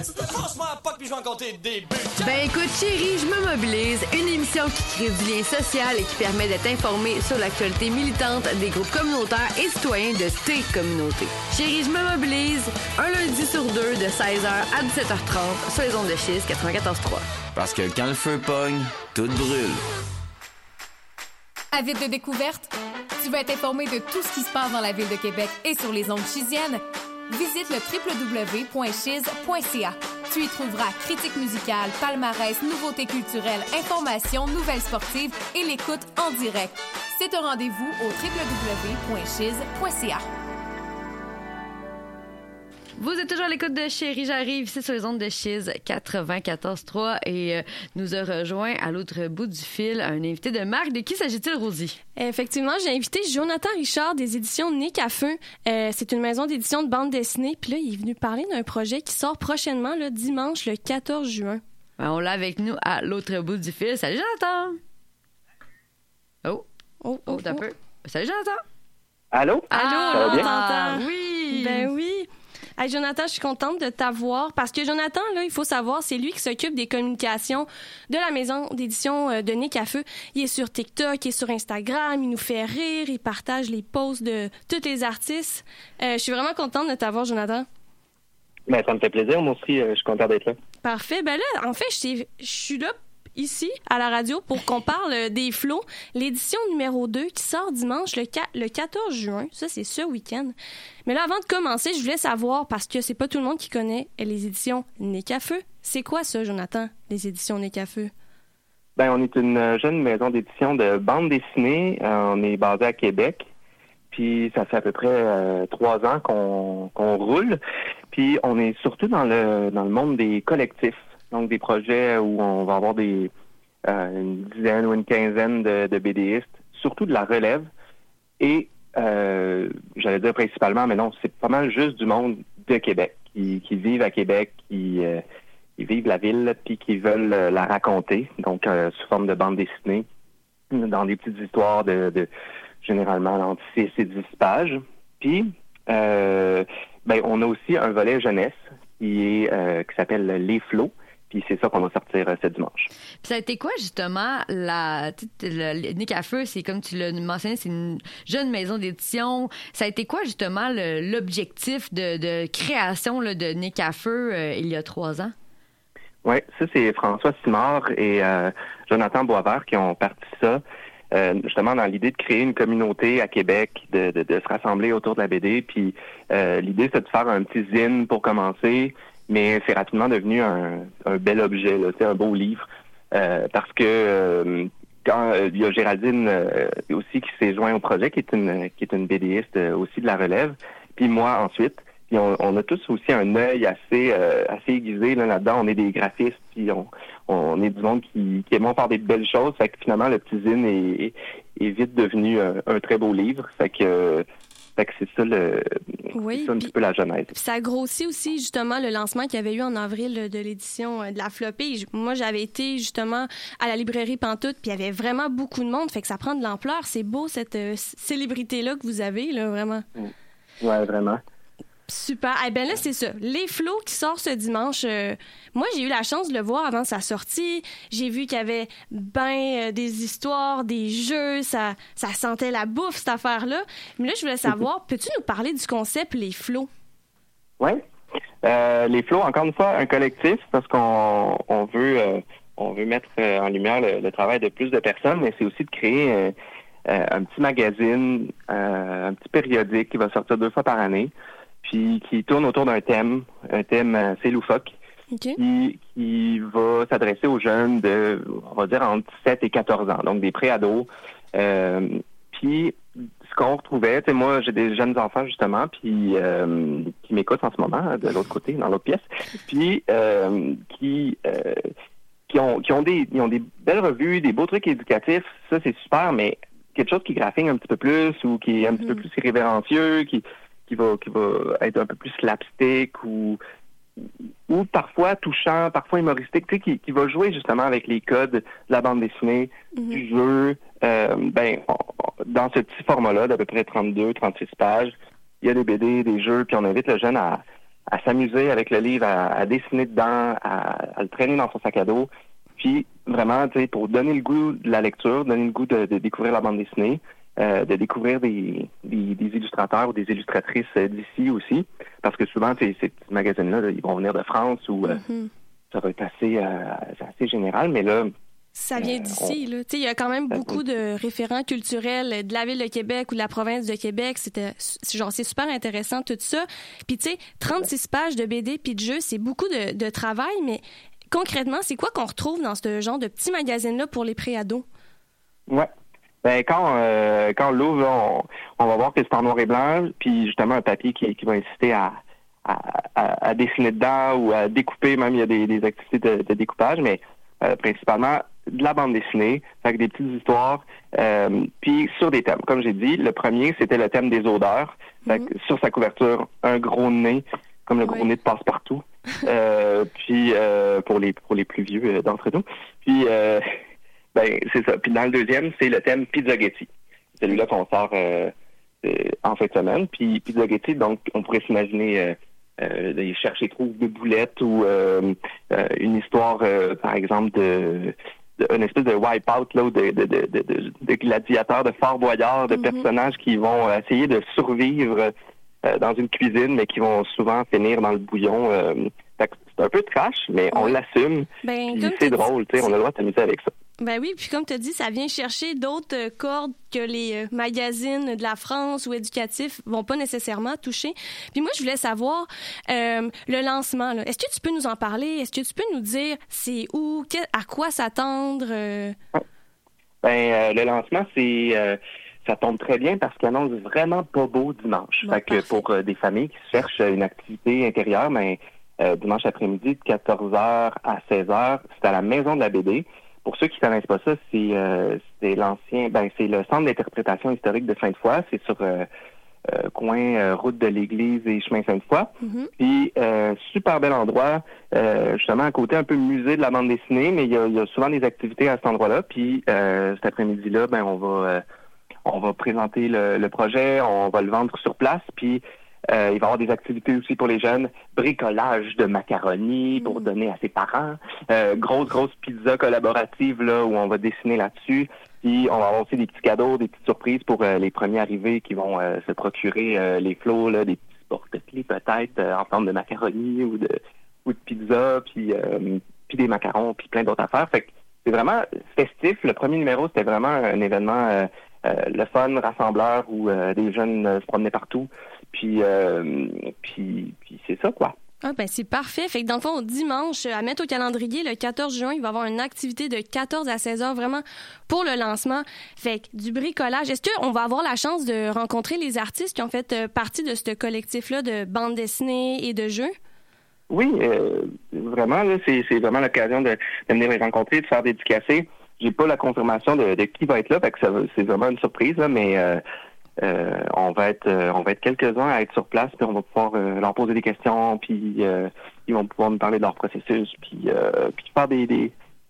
Ben écoute, chérie, je me mobilise. Une émission qui crée du lien social et qui permet d'être informé sur l'actualité militante des groupes communautaires et citoyens de tes communautés. Chérie, je me mobilise. Un lundi sur deux de seize heures à dix-sept heures trente sur les ondes de Chiz quatre-vingt-quatorze trois. Parce que quand le feu pogne, tout brûle. Avide de découverte? Tu veux être informé de tout ce qui se passe dans la ville de Québec et sur les ondes chiziennes? Visite le w w w point chiz point c a. Tu y trouveras critiques musicales, palmarès, nouveautés culturelles, informations, nouvelles sportives et l'écoute en direct. C'est un rendez-vous au w w w point chiz point c a. Vous êtes toujours à l'écoute de Chérie, j'arrive ici sur les ondes de Chiz quatre-vingt-quatorze trois et euh, nous a rejoint à l'autre bout du fil un invité de marque. De qui s'agit-il, Rosie? Effectivement, j'ai invité Jonathan Richard des éditions Nick à Feu. Euh, c'est une maison d'édition de bande dessinée. Puis là, il est venu parler d'un projet qui sort prochainement, le dimanche, le quatorze juin. Ben, on l'a avec nous à l'autre bout du fil. Salut, Jonathan! Oh! Oh, oh, t'as oh. peu. Salut, Jonathan! Allô? Allô, ça va bien? Ah, oui! Ben oui! Hey Jonathan, je suis contente de t'avoir parce que Jonathan, là, il faut savoir, c'est lui qui s'occupe des communications de la maison d'édition de Nick à Feu. Il est sur TikTok, il est sur Instagram, il nous fait rire, il partage les posts de tous les artistes. Euh, je suis vraiment contente de t'avoir, Jonathan. Ben, ça me fait plaisir, moi aussi, euh, je suis contente d'être là. Parfait. Ben là, en fait, je suis là ici, à la radio, pour qu'on parle des flots, l'édition numéro deux qui sort dimanche, le, le quatorze juin. Ça, c'est ce week-end. Mais là, avant de commencer, je voulais savoir, parce que c'est pas tout le monde qui connaît les éditions Nick à Feu. C'est quoi ça, Jonathan, les éditions Nick à Feu? Ben, on est une jeune maison d'édition de bande dessinée. Euh, on est basé à Québec. Puis ça fait à peu près euh, trois ans qu'on, qu'on roule. Puis on est surtout dans le dans le monde des collectifs. Donc, des projets où on va avoir des euh, une dizaine ou une quinzaine de, de BDistes, surtout de la relève. Et, euh, j'allais dire principalement, mais non, c'est pas mal juste du monde de Québec, qui, qui vivent à Québec, qui, euh, qui vivent la ville, puis qui veulent euh, la raconter, donc euh, sous forme de bande dessinée, dans des petites histoires de, de généralement entre six et dix pages. Puis, euh, ben, on a aussi un volet jeunesse qui est euh, qui s'appelle Les Flots. Puis c'est ça qu'on va sortir euh, ce dimanche. Puis ça a été quoi, justement, la le, Nick à Feu, c'est comme tu l'as mentionné, c'est une jeune maison d'édition. Ça a été quoi, justement, le, l'objectif de, de création là, de Nick à Feu euh, il y a trois ans? Oui, ça, c'est François Simard et euh, Jonathan Boisvert qui ont parti ça, euh, justement dans l'idée de créer une communauté à Québec, de, de, de se rassembler autour de la B D. Puis euh, l'idée, c'est de faire un petit zine pour commencer, mais c'est rapidement devenu un, un bel objet, là, c'est un beau livre, euh, parce que euh, quand euh, il y a Géraldine euh, aussi qui s'est joint au projet, qui est une qui est une BDiste euh, aussi de la relève, puis moi ensuite, puis on, on a tous aussi un œil assez euh, assez aiguisé là, là-dedans. On est des graphistes, puis on on est du monde qui qui aimons faire des belles choses, fait que finalement le petit zine est, est vite devenu un, un très beau livre, fait que euh, Fait que c'est ça, le, oui, c'est ça un pis, petit peu la genèse. Puis ça grossit aussi, justement, le lancement qu'il y avait eu en avril de l'édition de la Flopée. Moi, j'avais été, justement, à la librairie Pantoute, puis il y avait vraiment beaucoup de monde. Fait que ça prend de l'ampleur. C'est beau, cette euh, célébrité-là que vous avez, là, vraiment. Oui, ouais, vraiment. Super. Eh bien là, c'est ça. Les flots qui sort ce dimanche. Euh, moi, j'ai eu la chance de le voir avant sa sortie. J'ai vu qu'il y avait ben euh, des histoires, des jeux. Ça, ça sentait la bouffe, cette affaire-là. Mais là, je voulais savoir, peux-tu nous parler du concept Les Flots? Oui. Euh, les Flots, encore une fois, un collectif parce qu'on on veut, euh, on veut mettre euh, en lumière le, le travail de plus de personnes, mais c'est aussi de créer euh, euh, un petit magazine, euh, un petit périodique qui va sortir deux fois par année. Puis qui tourne autour d'un thème, un thème assez loufoque, okay. qui, qui va s'adresser aux jeunes de, on va dire, entre sept et quatorze ans, donc des pré-ados. Euh, puis ce qu'on retrouvait, tu sais, moi, j'ai des jeunes enfants, justement, puis euh, qui m'écoutent en ce moment, de l'autre côté, dans l'autre pièce, puis euh, qui... Euh, qui ont, qui ont des, ils ont des belles revues, des beaux trucs éducatifs, ça, c'est super, mais quelque chose qui graphine un petit peu plus ou qui est un mm-hmm. petit peu plus irrévérencieux, qui... qui va qui va être un peu plus slapstick ou ou parfois touchant, parfois humoristique, tu sais, qui, qui va jouer justement avec les codes de la bande dessinée, mm-hmm. du jeu. Euh, ben, on, dans ce petit format-là d'à peu près trente-deux, trente-six pages, il y a des B D, des jeux, puis on invite le jeune à, à s'amuser avec le livre, à, à dessiner dedans, à, à le traîner dans son sac à dos. Puis vraiment, tu sais, pour donner le goût de la lecture, donner le goût de, de découvrir la bande dessinée, Euh, de découvrir des, des, des illustrateurs ou des illustratrices euh, d'ici aussi, parce que souvent, ces, ces petits magazines-là, là, ils vont venir de France ou euh, mm-hmm. ça va être assez, euh, assez général, mais là... Ça vient d'ici, euh, on... là. Tu sais, il y a quand même beaucoup de référents culturels de la Ville de Québec ou de la province de Québec. C'était, c'est, genre, c'est super intéressant, tout ça. Puis, tu sais, trente-six pages de B D puis de jeux, c'est beaucoup de, de travail, mais concrètement, c'est quoi qu'on retrouve dans ce genre de petits magazines-là pour les pré-ados? Ouais. Ben, quand, euh, quand on l'ouvre, là, on, on va voir que c'est en noir et blanc, puis justement un papier qui, qui va inciter à, à, à, à dessiner dedans ou à découper, même il y a des, des activités de, de découpage, mais euh, principalement de la bande dessinée, avec des petites histoires, euh, puis sur des thèmes. Comme j'ai dit, le premier, c'était le thème des odeurs. Fait que, sur sa couverture, un gros nez, comme le gros oui. nez de Passe-Partout, euh, puis euh, pour les pour les plus vieux euh, d'entre nous. Puis... Euh, Ben, c'est ça. Puis dans le deuxième, c'est le thème Pizzaghetti. Celui-là qu'on sort euh, euh, en fin de semaine. Puis Pizzaghetti, donc, on pourrait s'imaginer euh, euh, de chercher trouve de boulettes ou euh, euh, une histoire, euh, par exemple, de, de une espèce de wipe-out là, de, de, de, de, de gladiateurs, de Fort Boyard, de mm-hmm. personnages qui vont essayer de survivre euh, dans une cuisine, mais qui vont souvent finir dans le bouillon. Euh, fait que c'est un peu trash, mais on l'assume. Ben, c'est drôle, tu sais, on a le droit de s'amuser avec ça. Ben oui, puis comme tu as dit, ça vient chercher d'autres euh, cordes que les euh, magazines de la France ou éducatifs vont pas nécessairement toucher. Puis moi, je voulais savoir, euh, le lancement, là, est-ce que tu peux nous en parler? Est-ce que tu peux nous dire c'est où, que, à quoi s'attendre? Euh... Ben, euh, le lancement, c'est... Euh, ça tombe très bien parce qu'il annonce vraiment pas beau dimanche. Bon, fait que pour euh, des familles qui cherchent une activité intérieure, ben, euh, dimanche après-midi de quatorze heures à seize heures, c'est à la Maison de la B D. Pour ceux qui ne connaissent pas ça, c'est, euh, c'est l'ancien, ben c'est le centre d'interprétation historique de Sainte-Foy. C'est sur euh, euh, coin euh, route de l'Église et chemin Sainte-Foy. Mm-hmm. Puis euh, super bel endroit, euh, justement à côté un peu musée de la bande dessinée, mais il y a, y a souvent des activités à cet endroit-là. Puis euh, cet après-midi-là, ben on va euh, on va présenter le, le projet, on va le vendre sur place. Puis Euh, il va y avoir des activités aussi pour les jeunes, bricolage de macaroni pour donner à ses parents, euh, grosse, grosse pizza collaborative là où on va dessiner là-dessus, puis on va avoir aussi des petits cadeaux, des petites surprises pour euh, les premiers arrivés qui vont euh, se procurer euh, les flots, là, des petits porte-clés peut-être euh, en forme de macaroni ou de ou de pizza, puis, euh, puis des macarons, puis plein d'autres affaires. Fait que c'est vraiment festif. Le premier numéro, c'était vraiment un événement euh, euh, le fun, rassembleur, où euh, des jeunes euh, se promenaient partout. Puis, euh, puis, puis c'est ça, quoi. Ah ben c'est parfait. Fait que dans le fond, dimanche, à mettre au calendrier, le quatorze juin, il va y avoir une activité de quatorze à seize heures vraiment pour le lancement. Fait que du bricolage. Est-ce qu'on va avoir la chance de rencontrer les artistes qui ont fait partie de ce collectif-là de bande dessinée et de jeux? Oui, euh, vraiment, là, c'est, c'est vraiment l'occasion de, de venir les rencontrer, de faire des dédicacés. J'ai pas la confirmation de, de qui va être là, fait que ça, c'est vraiment une surprise, là, mais euh, euh, on va être euh, on va être quelques-uns à être sur place, puis on va pouvoir euh, leur poser des questions, puis euh, ils vont pouvoir nous parler de leur processus, puis, euh, puis faire des, des,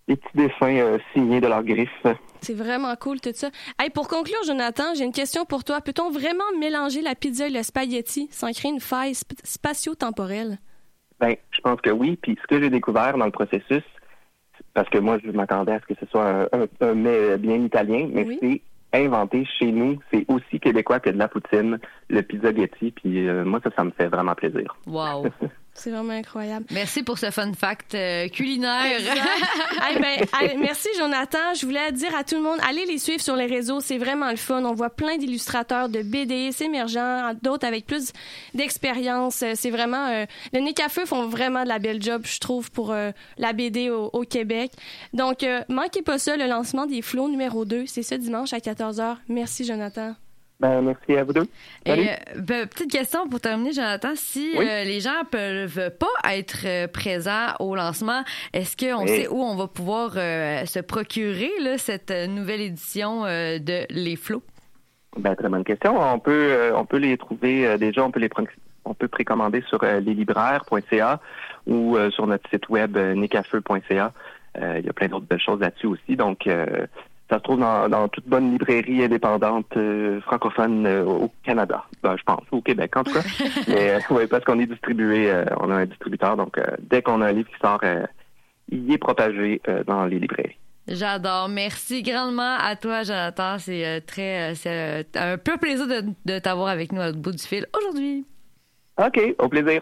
des petits dessins euh, signés de leurs griffes. C'est vraiment cool tout ça. Hey, pour conclure, Jonathan, j'ai une question pour toi. Peut-on vraiment mélanger la pizza et le spaghetti sans créer une faille sp- spatio-temporelle? Ben, je pense que oui. Puis ce que j'ai découvert dans le processus, parce que moi, je m'attendais à ce que ce soit un, un, un mets bien italien, mais oui. c'est inventé chez nous. C'est aussi québécois que de la poutine, le pizzaghetti. Puis euh, moi, ça, ça me fait vraiment plaisir. Wow! C'est vraiment incroyable. Merci pour ce fun fact euh, culinaire. hey, ben, hey, merci, Jonathan. Je voulais dire à tout le monde, allez les suivre sur les réseaux. C'est vraiment le fun. On voit plein d'illustrateurs, de B D S émergents, d'autres avec plus d'expérience. C'est vraiment... Euh, le Nécafeu font vraiment de la belle job, je trouve, pour euh, la B D au, au Québec. Donc, euh, manquez pas ça, le lancement des Flots numéro deux. C'est ce dimanche à quatorze heures. Merci, Jonathan. Ben, merci à vous deux. Et, euh, ben, petite question pour terminer, Jonathan. Si oui. euh, les gens peuvent pas être euh, présents au lancement, est-ce qu'on oui. sait où on va pouvoir euh, se procurer là, cette nouvelle édition euh, de Les Flots? Ben, très bonne question. On peut, euh, on peut les trouver euh, déjà, on peut les pro- on peut précommander sur euh, leslibraires point c a ou euh, sur notre site web euh, necafeu point c a. Euh, il y a plein d'autres belles choses là-dessus aussi. Donc, euh, ça se trouve dans, dans toute bonne librairie indépendante euh, francophone euh, au Canada. Ben, je pense, au Québec en tout cas. Mais euh, oui, parce qu'on est distribué, euh, on a un distributeur, donc euh, dès qu'on a un livre qui sort, euh, il est propagé euh, dans les librairies. J'adore. Merci grandement à toi, Jonathan. C'est euh, très, euh, c'est euh, un peu plaisir de, de t'avoir avec nous au bout du fil aujourd'hui. OK, au plaisir.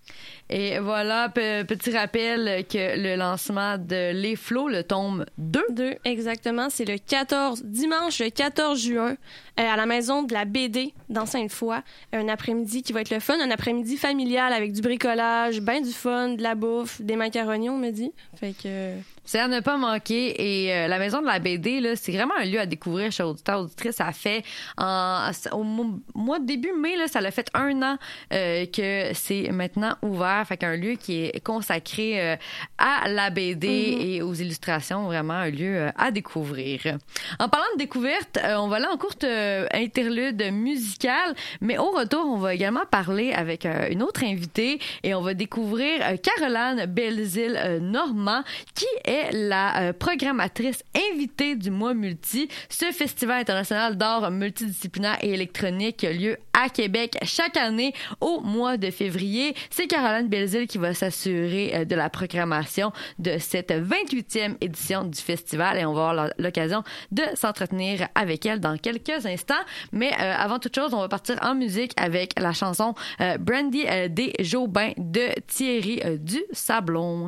Et voilà, pe- petit rappel que le lancement de Les Flots, le tome deux. deux, exactement. C'est le quatorze, dimanche le quatorze juin, euh, à la maison de la B D dans Sainte-Foy. Un après-midi qui va être le fun, un après-midi familial avec du bricolage, ben du fun, de la bouffe, des macaronis, on me dit. Fait que... C'est à ne pas manquer. Et euh, la maison de la B D, là, c'est vraiment un lieu à découvrir chez auditeur auditrice. Ça fait en, au mois de début mai, là, ça l'a fait un an euh, que c'est maintenant ouvert. Fait qu'un lieu qui est consacré euh, à la B D mm-hmm. et aux illustrations. Vraiment un lieu euh, à découvrir. En parlant de découverte, euh, on va aller en courte euh, interlude musicale. Mais au retour, on va également parler avec euh, une autre invitée et on va découvrir euh, Caroline Belzile-Normand qui est la euh, programmatrice invitée du mois multi, ce festival international d'art multidisciplinaire et électronique qui a lieu à Québec chaque année au mois de février. C'est Caroline Belzile qui va s'assurer euh, de la programmation de cette vingt-huitième édition du festival et on va avoir l'occasion de s'entretenir avec elle dans quelques instants. Mais euh, avant toute chose, on va partir en musique avec la chanson euh, Brandy euh, des Jobins de Thierry euh, du Sablon.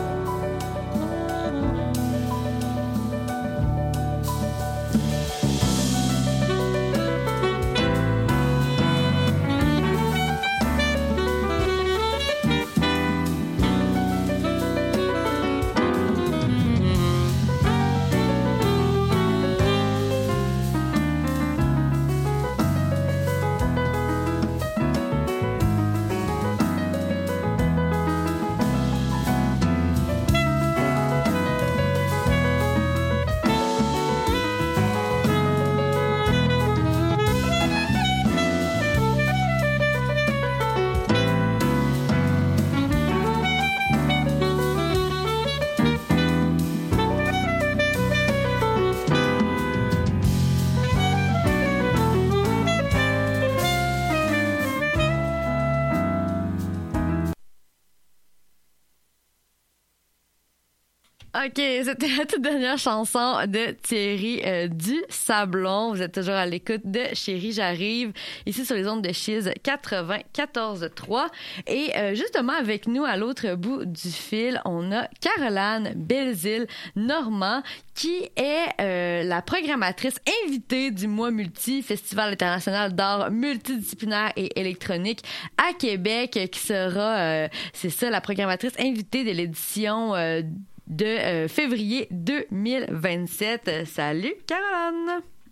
OK, c'était la toute dernière chanson de Thierry euh, du Sablon. Vous êtes toujours à l'écoute de Chérie, j'arrive, ici sur les ondes de Chiz quatre-vingt-quatorze trois. Et euh, justement, avec nous, à l'autre bout du fil, on a Caroline Belzile-Normand, qui est euh, la programmatrice invitée du mois multi, Festival international d'art multidisciplinaire et électronique à Québec, qui sera, euh, c'est ça, la programmatrice invitée de l'édition euh, de euh, février deux mille vingt-sept. Salut, Caroline!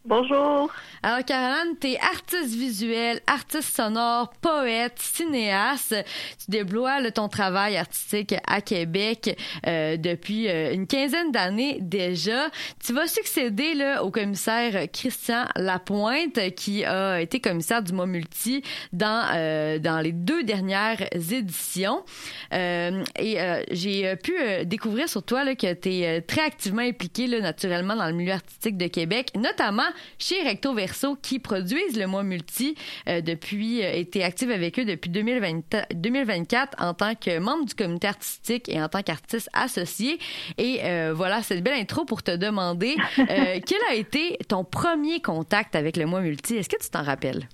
Bonjour. Alors, Caroline, t'es artiste visuel, artiste sonore, poète, cinéaste. Tu déploies là, ton travail artistique à Québec euh, depuis euh, une quinzaine d'années déjà. Tu vas succéder là, au commissaire Christian Lapointe, qui a été commissaire du Mois Multi dans, euh, dans les deux dernières éditions. Euh, et euh, j'ai pu euh, découvrir sur toi là, que t'es euh, très activement impliqué là, naturellement dans le milieu artistique de Québec, notamment chez Recto Verso, qui produisent le Mois Multi euh, depuis, euh, été active avec eux depuis deux mille vingt, deux mille vingt-quatre en tant que membre du comité artistique et en tant qu'artiste associé. Et euh, voilà, c'est une belle intro pour te demander euh, quel a été ton premier contact avec le Mois Multi? Est-ce que tu t'en rappelles?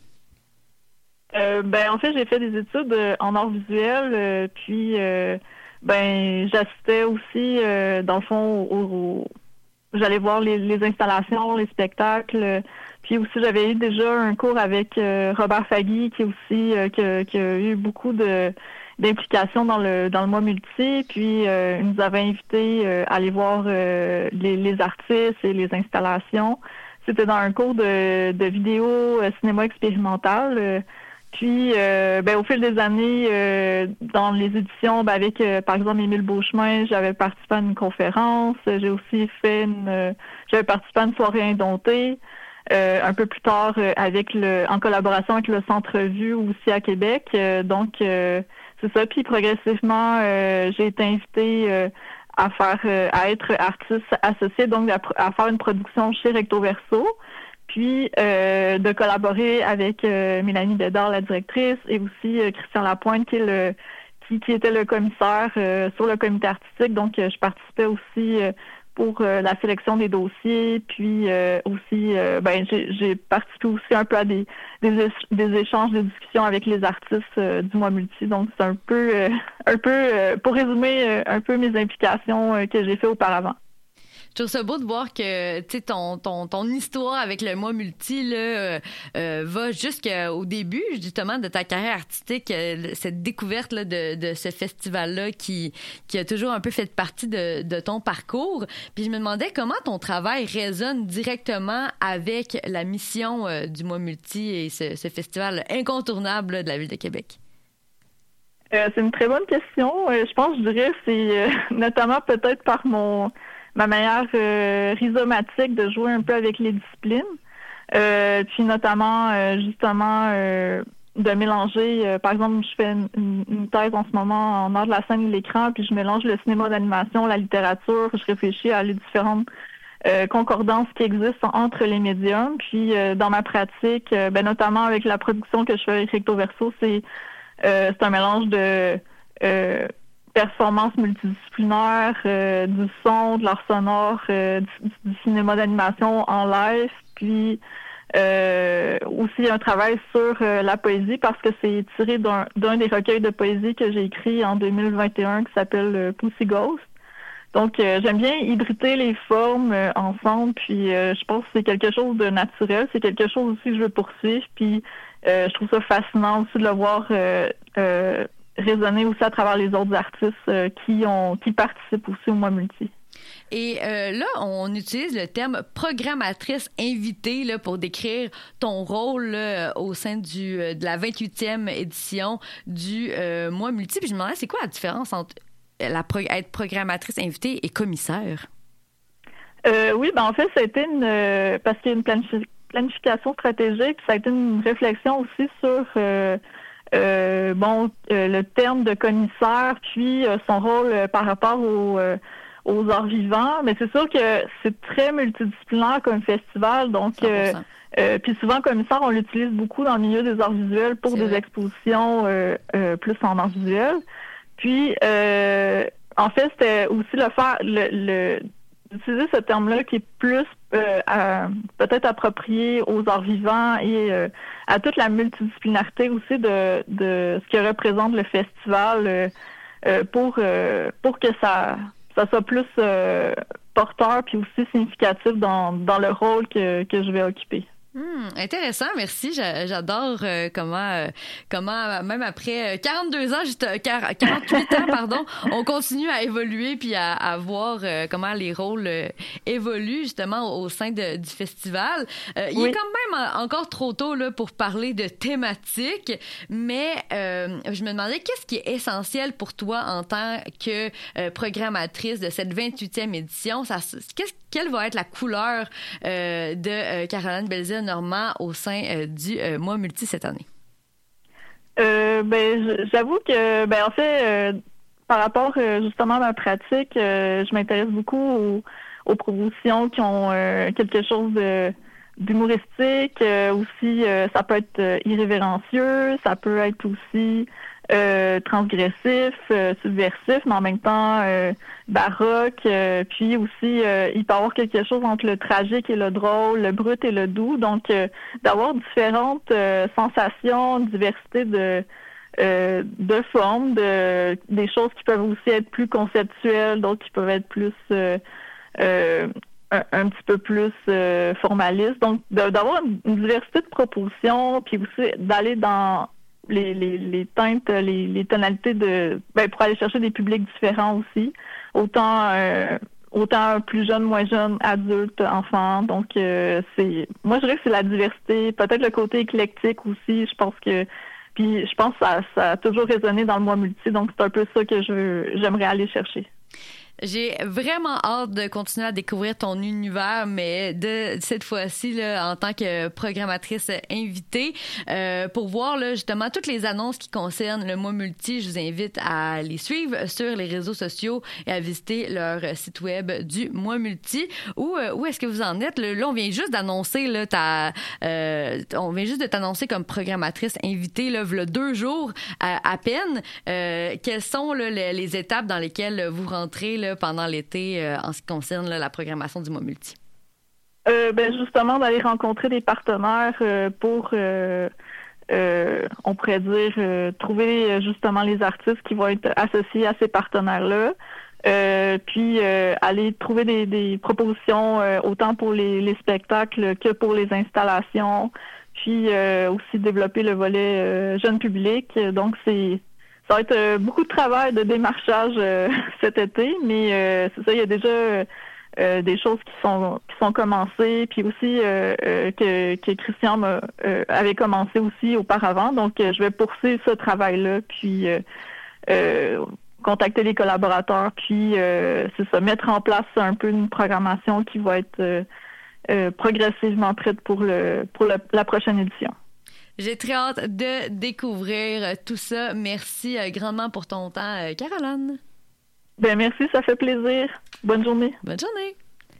Euh, ben en fait, j'ai fait des études euh, en art visuel, euh, puis euh, ben j'assistais aussi euh, dans le fond au, au j'allais voir les, les installations, les spectacles. Puis aussi, j'avais eu déjà un cours avec euh, Robert Fagui, qui aussi euh, qui, qui a eu beaucoup de d'implications dans le dans le Mois Multi. Puis euh, il nous avait invités euh, à aller voir euh, les, les artistes et les installations. C'était dans un cours de, de vidéo euh, cinéma expérimental. Euh, Puis, euh, ben, au fil des années, euh, dans les éditions, ben, avec, euh, par exemple, Émile Beauchemin, j'avais participé à une conférence. J'ai aussi fait une... Euh, j'avais participé à une soirée indomptée. Euh, un peu plus tard, euh, avec le, en collaboration avec le Centre Vue aussi à Québec. Euh, donc, euh, c'est ça. Puis, progressivement, euh, j'ai été invitée euh, à faire, euh, à être artiste associée, donc à, à faire une production chez Recto Verso. Puis euh, de collaborer avec euh, Mélanie Bédard, la directrice, et aussi euh, Christian Lapointe, qui est le qui, qui était le commissaire euh, sur le comité artistique. Donc, euh, je participais aussi euh, pour euh, la sélection des dossiers. Puis euh, aussi, euh, ben j'ai, j'ai participé aussi un peu à des des, des échanges, des discussions avec les artistes euh, du Mois Multi. Donc, c'est un peu euh, un peu euh, pour résumer euh, un peu mes implications euh, que j'ai fait auparavant. Je trouve ça beau de voir que tu sais ton, ton, ton histoire avec le Mois Multi là, euh, euh, va jusqu'au début justement de ta carrière artistique, euh, cette découverte là, de, de ce festival-là qui, qui a toujours un peu fait partie de, de ton parcours. Puis je me demandais comment ton travail résonne directement avec la mission euh, du Mois Multi et ce, ce festival incontournable là, de la Ville de Québec. Euh, c'est une très bonne question. Euh, je pense, je dirais, c'est euh, notamment peut-être par mon ma manière euh, rhizomatique de jouer un peu avec les disciplines. Euh, puis notamment, euh, justement, euh, de mélanger, euh, par exemple, je fais une, une thèse en ce moment en art de la scène et de l'écran, puis je mélange le cinéma d'animation, la littérature, je réfléchis à les différentes euh, concordances qui existent entre les médiums. Puis euh, dans ma pratique, euh, ben, notamment avec la production que je fais avec Recto Verso, c'est, euh, c'est un mélange de... Euh, performances multidisciplinaires, euh, du son, de l'art sonore, euh, du, du cinéma d'animation en live, puis euh, aussi un travail sur euh, la poésie parce que c'est tiré d'un, d'un des recueils de poésie que j'ai écrit en deux mille vingt et un qui s'appelle euh, Pussy Ghost. Donc euh, j'aime bien hybrider les formes euh, ensemble, puis euh, je pense que c'est quelque chose de naturel, c'est quelque chose aussi que je veux poursuivre, puis euh, je trouve ça fascinant aussi de le voir euh, euh, résonner aussi à travers les autres artistes euh, qui ont qui participent aussi au Mois Multi. Et euh, là, on utilise le terme programmatrice invitée là, pour décrire ton rôle là, au sein du, de la vingt-huitième édition du euh, Mois Multi. Puis je me demandais, c'est quoi la différence entre la pro- être programmatrice invitée et commissaire? Euh, oui, ben en fait, ça a été une... Euh, parce qu'il y a une planifi- planification stratégique, ça a été une réflexion aussi sur... Euh, Euh, bon, euh, le terme de commissaire, puis euh, son rôle euh, par rapport aux, euh, aux arts vivants. Mais c'est sûr que c'est très multidisciplinaire comme festival. Donc, euh, euh, puis souvent, commissaire, on l'utilise beaucoup dans le milieu des arts visuels pour c'est des vrai. expositions euh, euh, plus en arts visuels. Puis, euh, en fait, c'était aussi le faire... le, le d'utiliser ce terme-là qui est plus euh, à, peut-être approprié aux arts vivants et euh, à toute la multidisciplinarité aussi de, de ce que représente le festival euh, euh, pour euh, pour que ça ça soit plus euh, porteur puis aussi significatif dans, dans le rôle que, que je vais occuper. Hum, intéressant, merci. J'a- J'adore euh, comment, euh, comment euh, même après euh, quarante-deux ans, juste euh, quar- quarante-huit ans, pardon, on continue à évoluer puis à, à voir euh, comment les rôles euh, évoluent justement au, au sein de, du festival. Euh, il Oui. est quand même en- encore trop tôt là pour parler de thématiques, mais euh, je me demandais qu'est-ce qui est essentiel pour toi en tant que euh, programmatrice de cette vingt-huitième édition. Ça, qu'est-ce, quelle va être la couleur euh, de euh, Caroline Belzile-Normand au sein euh, du euh, mois multi cette année? Euh, ben, j- j'avoue que, ben, en fait, euh, par rapport euh, justement à ma pratique, euh, je m'intéresse beaucoup aux, aux propositions qui ont euh, quelque chose de d'humoristique. Euh, aussi, euh, ça peut être euh, irrévérencieux, ça peut être aussi euh, transgressif, euh, subversif, mais en même temps euh, baroque. Euh, puis aussi, euh, il peut y avoir quelque chose entre le tragique et le drôle, le brut et le doux. Donc, euh, d'avoir différentes euh, sensations, diversité de euh, de formes, de des choses qui peuvent aussi être plus conceptuelles, d'autres qui peuvent être plus euh, euh, un, un petit peu plus euh, formalistes. Donc, de- d'avoir une, une diversité de propositions, puis aussi d'aller dans les, les, les teintes, les, les tonalités de ben, pour aller chercher des publics différents aussi. Autant euh, autant plus jeunes, moins jeunes, adultes, enfants. Donc euh, c'est moi je dirais que c'est la diversité, peut-être le côté éclectique aussi. Je pense que puis je pense que ça, ça a toujours résonné dans le mois multi, donc c'est un peu ça que je veux j'aimerais aller chercher. J'ai vraiment hâte de continuer à découvrir ton univers, mais de cette fois-ci, là, en tant que programmatrice invitée, euh, pour voir là, justement toutes les annonces qui concernent le mois multi, je vous invite à les suivre sur les réseaux sociaux et à visiter leur site web du mois multi. Où, euh, où est-ce que vous en êtes? Là, là, on vient juste d'annoncer, là, ta, euh, on vient juste de t'annoncer comme programmatrice invitée, là, v'là deux jours à, à peine. Euh, quelles sont là, les, les étapes dans lesquelles vous rentrez là, pendant l'été euh, en ce qui concerne là, la programmation du mois multi? Euh, ben justement, d'aller rencontrer des partenaires euh, pour, euh, euh, on pourrait dire, euh, trouver euh, justement les artistes qui vont être associés à ces partenaires-là. Euh, puis euh, aller trouver des, des propositions euh, autant pour les, les spectacles que pour les installations. Puis euh, aussi développer le volet euh, jeune public. Donc c'est ça va être euh, beaucoup de travail de démarchage euh, cet été, mais euh, c'est ça, il y a déjà euh, des choses qui sont qui sont commencées, puis aussi euh, euh, que, que Christian m'a, euh, avait commencé aussi auparavant. Donc, euh, je vais poursuivre ce travail-là, puis euh, euh, contacter les collaborateurs, puis euh, c'est ça, mettre en place un peu une programmation qui va être euh, euh, progressivement prête pour le pour le, la prochaine édition. J'ai très hâte de découvrir tout ça. Merci euh, grandement pour ton temps, euh, Caroline. Ben merci, ça fait plaisir. Bonne journée. Bonne journée.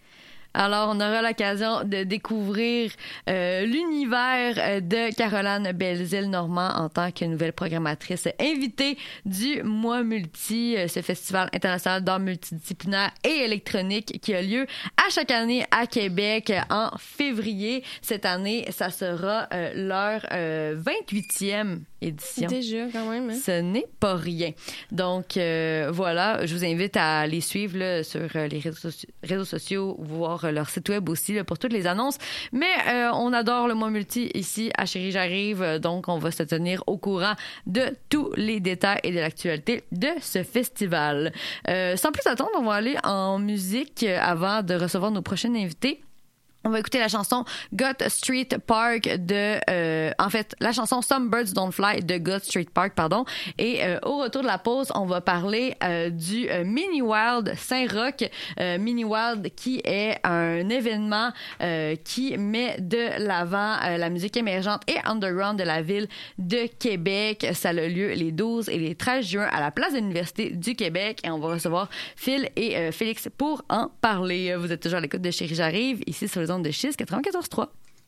Alors, on aura l'occasion de découvrir euh, l'univers de Caroline Belzile-Normand en tant que nouvelle programmatrice invitée du mois multi, ce festival international d'art multidisciplinaire et électronique qui a lieu à chaque année à Québec en février. Cette année, ça sera euh, leur euh, vingt-huitième édition. Déjà, quand même. Hein? Ce n'est pas rien. Donc, euh, voilà, je vous invite à les suivre là, sur les réseaux, soci- réseaux sociaux, voir leur site web aussi là, pour toutes les annonces. Mais euh, on adore le mois multi ici à Chérie J'arrive, donc on va se tenir au courant de tous les détails et de l'actualité de ce festival. Euh, sans plus attendre, on va aller en musique avant de recevoir nos prochains invités. On va écouter la chanson Got Street Park de, euh, en fait, la chanson Some Birds Don't Fly de Got Street Park, pardon. Et euh, au retour de la pause, on va parler euh, du euh, Mini Wild Saint-Roch. Euh, Mini Wild qui est un événement euh, qui met de l'avant euh, la musique émergente et underground de la ville de Québec. Ça a lieu les douze et les treize juin à la place de l'Université du Québec. Et on va recevoir Phil et euh, Félix pour en parler. Vous êtes toujours à l'écoute de Chérie J'arrive, ici sur les ondes de Chiz quatre-vingt-quatorze trois.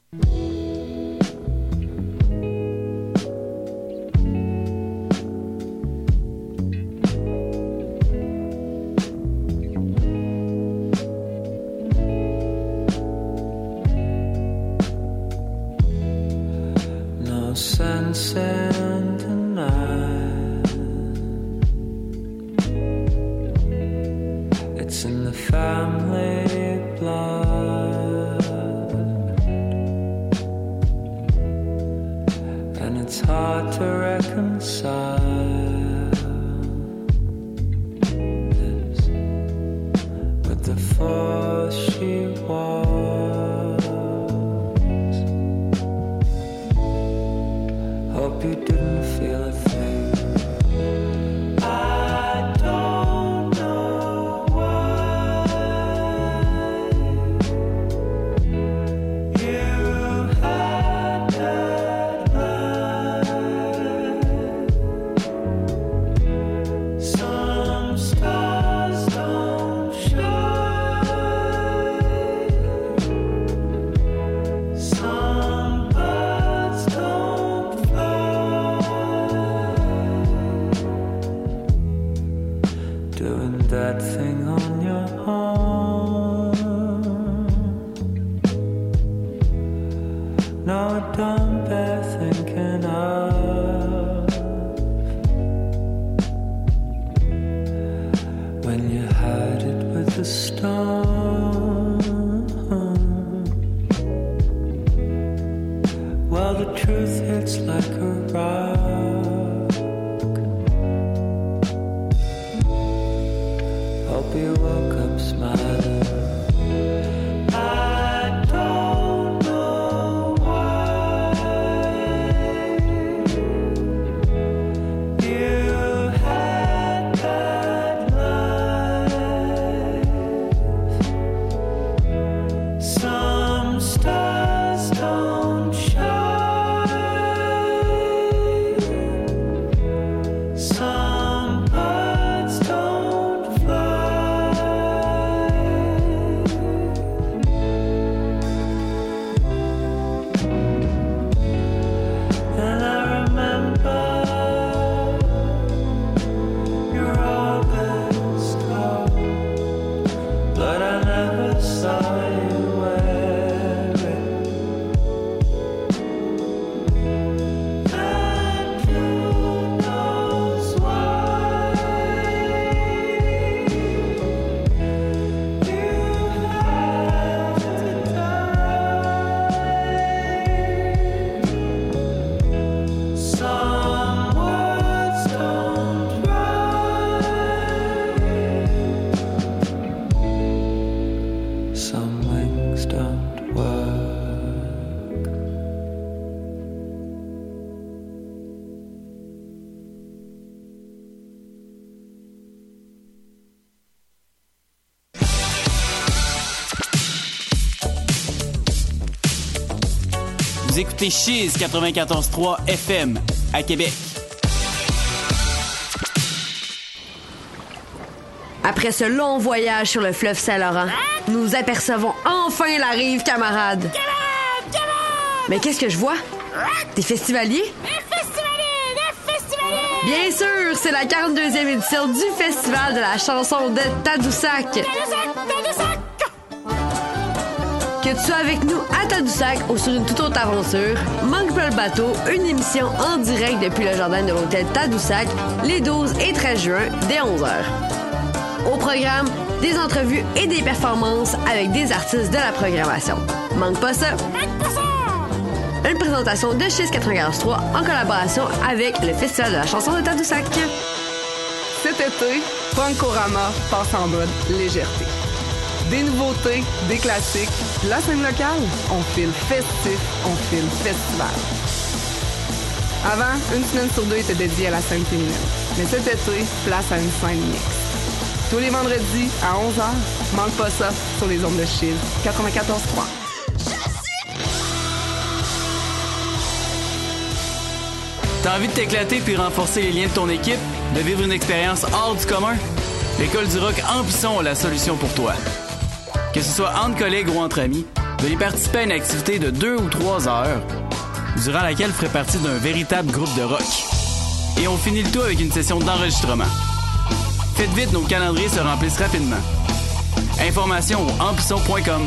No sense in the night. It's in the family blood. hard to reconcile this with the force she was. Hope you didn't feel a thing. I don't know why you had that light. Some stars don't shine. Some birds don't fly. Doing that thing on your own. No, don't bear thinking of when you hide it with the stone. Well, the truth hits like a rock. Hope you woke up smiling. I don't know why you had that life. Some stars don't shine. Some birds don't fly. And I remember your open scar, but I never saw you wear it. And who knows why you had to die. Some words don't rhyme. Some wings don't work. Vous écoutez Chiz quatre-vingt-quatorze trois F M à Québec. Après ce long voyage sur le fleuve Saint-Laurent, nous apercevons enfin la rive, camarades. Mais qu'est-ce que je vois? Des festivaliers? Bien sûr, c'est la quarante-deuxième édition du Festival de la chanson de Tadoussac. Que tu sois avec nous à Tadoussac ou sur une toute autre aventure, manque pas le bateau, une émission en direct depuis le jardin de l'hôtel Tadoussac les douze et treize juin dès onze heures. Au programme, des entrevues et des performances avec des artistes de la programmation. Manque pas ça! Une présentation de Chiz quatre-vingt-quatorze trois en collaboration avec le Festival de la chanson de Tadoussac. Cet été, Punkorama passe en mode légèreté. Des nouveautés, des classiques, la scène locale, on file festif, on file festival. Avant, une semaine sur deux était dédiée à la scène féminine. Mais cet été, place à une scène mixte. Tous les vendredis à onze heures, manque pas ça sur les ondes de Chiz quatre-vingt-quatorze trois. T'as envie de t'éclater puis renforcer les liens de ton équipe, de vivre une expérience hors du commun? L'École du rock Amplisson a la solution pour toi. Que ce soit entre collègues ou entre amis, venez participer à une activité de deux ou trois heures, durant laquelle vous ferez partie d'un véritable groupe de rock. Et on finit le tout avec une session d'enregistrement. Faites vite, nos calendriers se remplissent rapidement. Informations au amplisson point com.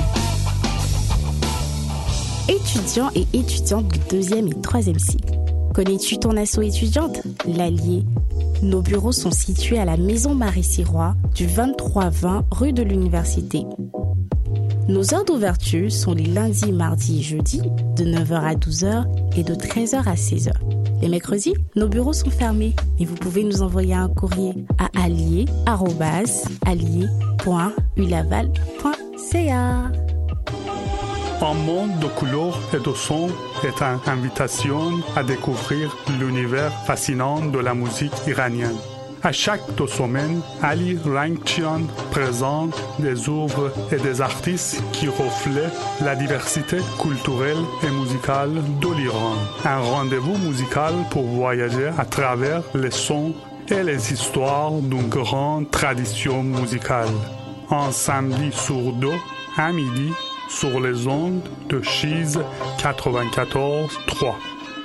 Étudiants et étudiantes du deuxième et troisième cycle. Connais-tu ton asso étudiante? L'Allier. Nos bureaux sont situés à la Maison Marie-Sirois, du vingt-trois vingt rue de l'Université. Nos heures d'ouverture sont les lundis, mardis et jeudis, de neuf heures à douze heures et de treize heures à seize heures. Les mercredis, nos bureaux sont fermés et vous pouvez nous envoyer un courrier à allier arobase allier point u laval point c a. Un monde de couleurs et de sons est une invitation à découvrir l'univers fascinant de la musique iranienne. À chaque deux semaines, Ali Rangchian présente des œuvres et des artistes qui reflètent la diversité culturelle et musicale de l'Iran. Un rendez-vous musical pour voyager à travers les sons et les histoires d'une grande tradition musicale. Un samedi sur deux, à midi, sur les ondes de Chiz quatre-vingt-quatorze trois.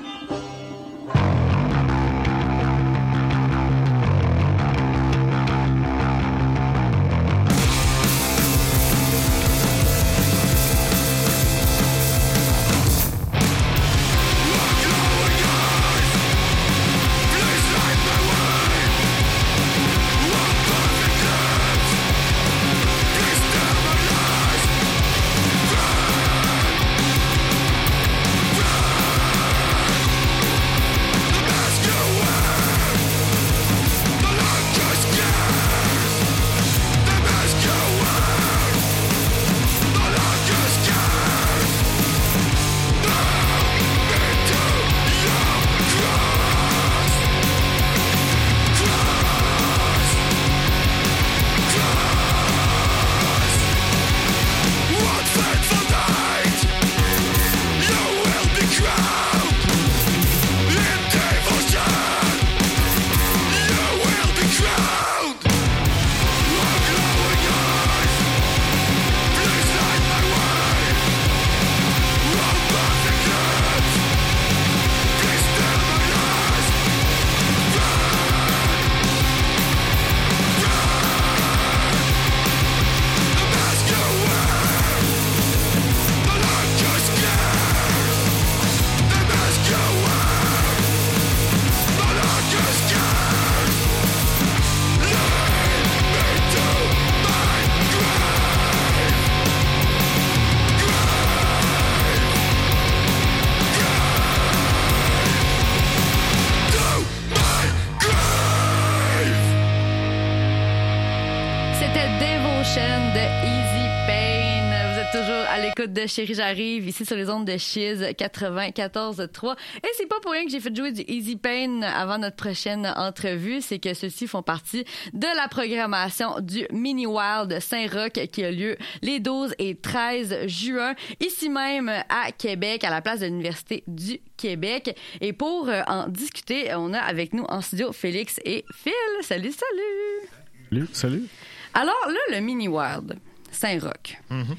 De Chérie J'arrive, ici sur les ondes de Chiz quatre-vingt-quatorze trois. Et c'est pas pour rien que j'ai fait jouer du Easy Pain avant notre prochaine entrevue, c'est que ceux-ci font partie de la programmation du Mini Wild Saint-Roch qui a lieu les douze et treize juin, ici même à Québec, à la place de l'Université du Québec. Et pour en discuter, on a avec nous en studio Félix et Phil. Salut, salut! Salut, salut! Alors là, le Mini Wild Saint-Roch. Mm-hmm.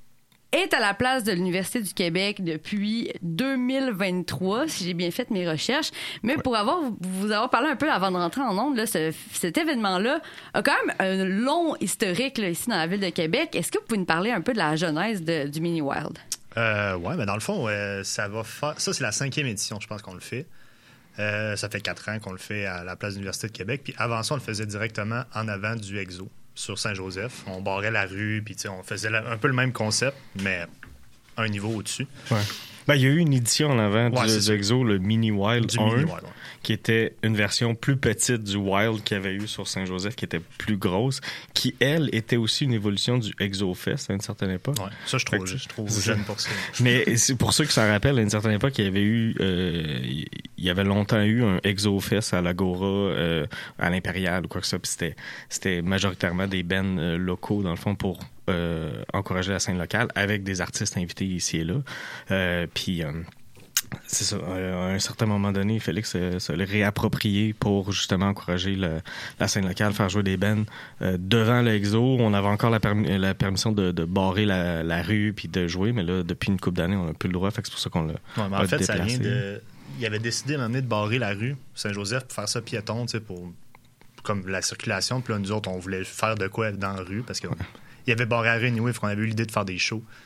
est à la place de l'Université du Québec depuis deux mille vingt-trois, si j'ai bien fait mes recherches. Mais ouais. pour avoir vous avoir parlé un peu avant de rentrer en ondes, là, ce, cet événement-là a quand même un long historique là, ici dans la ville de Québec. Est-ce que vous pouvez nous parler un peu de la genèse de, du Mini Wild? Euh, oui, ben dans le fond, euh, ça va faire... Ça, c'est la cinquième édition, je pense qu'on le fait. Euh, ça fait quatre ans qu'on le fait à la place de l'Université de Québec. Puis avant ça, on le faisait directement en avant du Exo, sur Saint-Joseph. On barrait la rue, puis on faisait la, un peu le même concept, mais un niveau au-dessus. Ouais. Ben, il y a eu une édition en avant ouais, du, du Exo, le Mini Wild du un, Mini Wild, ouais. qui était une version plus petite du Wild qu'il y avait eu sur Saint-Joseph, qui était plus grosse, qui, elle, était aussi une évolution du Exo Fest à une certaine époque. Ouais, ça, je trouve, je, je trouve jeune pour ça. Mais c'est pour ceux qui s'en rappellent, à une certaine époque, il y avait eu, euh, il y avait longtemps eu un Exo Fest à l'Agora, euh, à l'Impérial ou quoi que ça, puis c'était, c'était majoritairement des bands euh, locaux, dans le fond, pour Euh, encourager la scène locale avec des artistes invités ici et là. Euh, puis, euh, c'est ça. Euh, à un certain moment donné, Félix euh, se l'est réapproprié pour justement encourager le, la scène locale, faire jouer des bands euh, devant le Exo. On avait encore la, permi- la permission de, de barrer la, la rue puis de jouer, mais là, depuis une couple d'années, on n'a plus le droit. Fait que c'est pour ça qu'on l'a ouais, mais en fait, déplacé. Ça vient de... Il avait décidé à m'amener de barrer la rue Saint-Joseph pour faire ça piéton, tu sais, pour comme la circulation. Puis là, nous autres, on voulait faire de quoi dans la rue parce que... Ouais. Il y avait barré à Renoué, qu'on avait eu l'idée de faire des shows.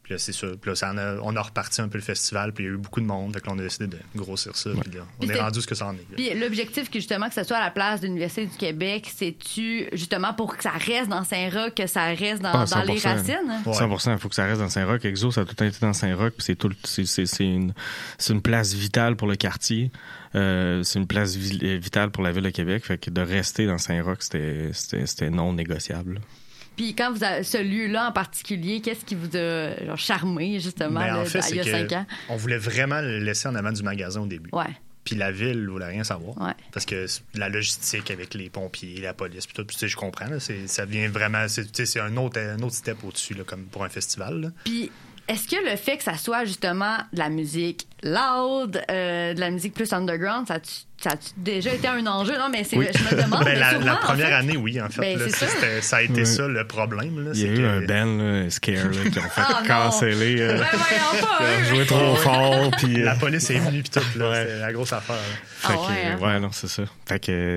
Puis là, c'est ça. Puis là, ça en a, on a reparti un peu le festival, puis il y a eu beaucoup de monde. Fait que là, on a décidé de grossir ça. Ouais. Puis là, on puis est rendu ce que ça en est. Là. Puis l'objectif, que justement, que ça soit à la place de l'Université du Québec, c'est-tu justement pour que ça reste dans Saint-Roch, que ça reste dans, ah, dans les racines? Ouais. cent pour cent, il faut que ça reste dans Saint-Roch. Exo, ça a tout été dans Saint-Roch, puis c'est, tout, c'est, c'est, c'est, une, c'est une place vitale pour le quartier. Euh, c'est une place vi- vitale pour la Ville de Québec. Fait que de rester dans Saint-Roch, c'était, c'était, c'était non négociable. Puis quand vous avez ce lieu-là en particulier, qu'est-ce qui vous a genre, charmé, justement, ben, en là, fait, il y a cinq ans? On voulait vraiment le laisser en avant du magasin au début. Ouais. Puis la ville ne voulait rien savoir. Ouais. Parce que la logistique avec les pompiers, la police, puis tout, puis, tu sais, je comprends. Là, c'est, ça vient vraiment... C'est, tu sais, c'est un autre, un autre step au-dessus, là, comme pour un festival. Là. Puis est-ce que le fait que ça soit justement de la musique loud, euh, de la musique plus underground, ça a-tu, ça a-tu déjà été un enjeu? Non, mais c'est, oui. je me demande. ben, mais la, souvent, la première en fait, année, oui, en fait. Ben, là, c'est c'était, ça a été oui. ça le problème. Là, Il y a c'est eu que... un band, là, Scare, là, qui ont fait ah, canceller. Euh, ben, voyons pas, hein. Jouer trop fort. Puis, euh... La police est venue, puis tout. Là, ouais. C'est la grosse affaire. Là. Fait ah, que, ouais, hein? ouais, non, c'est ça. Fait que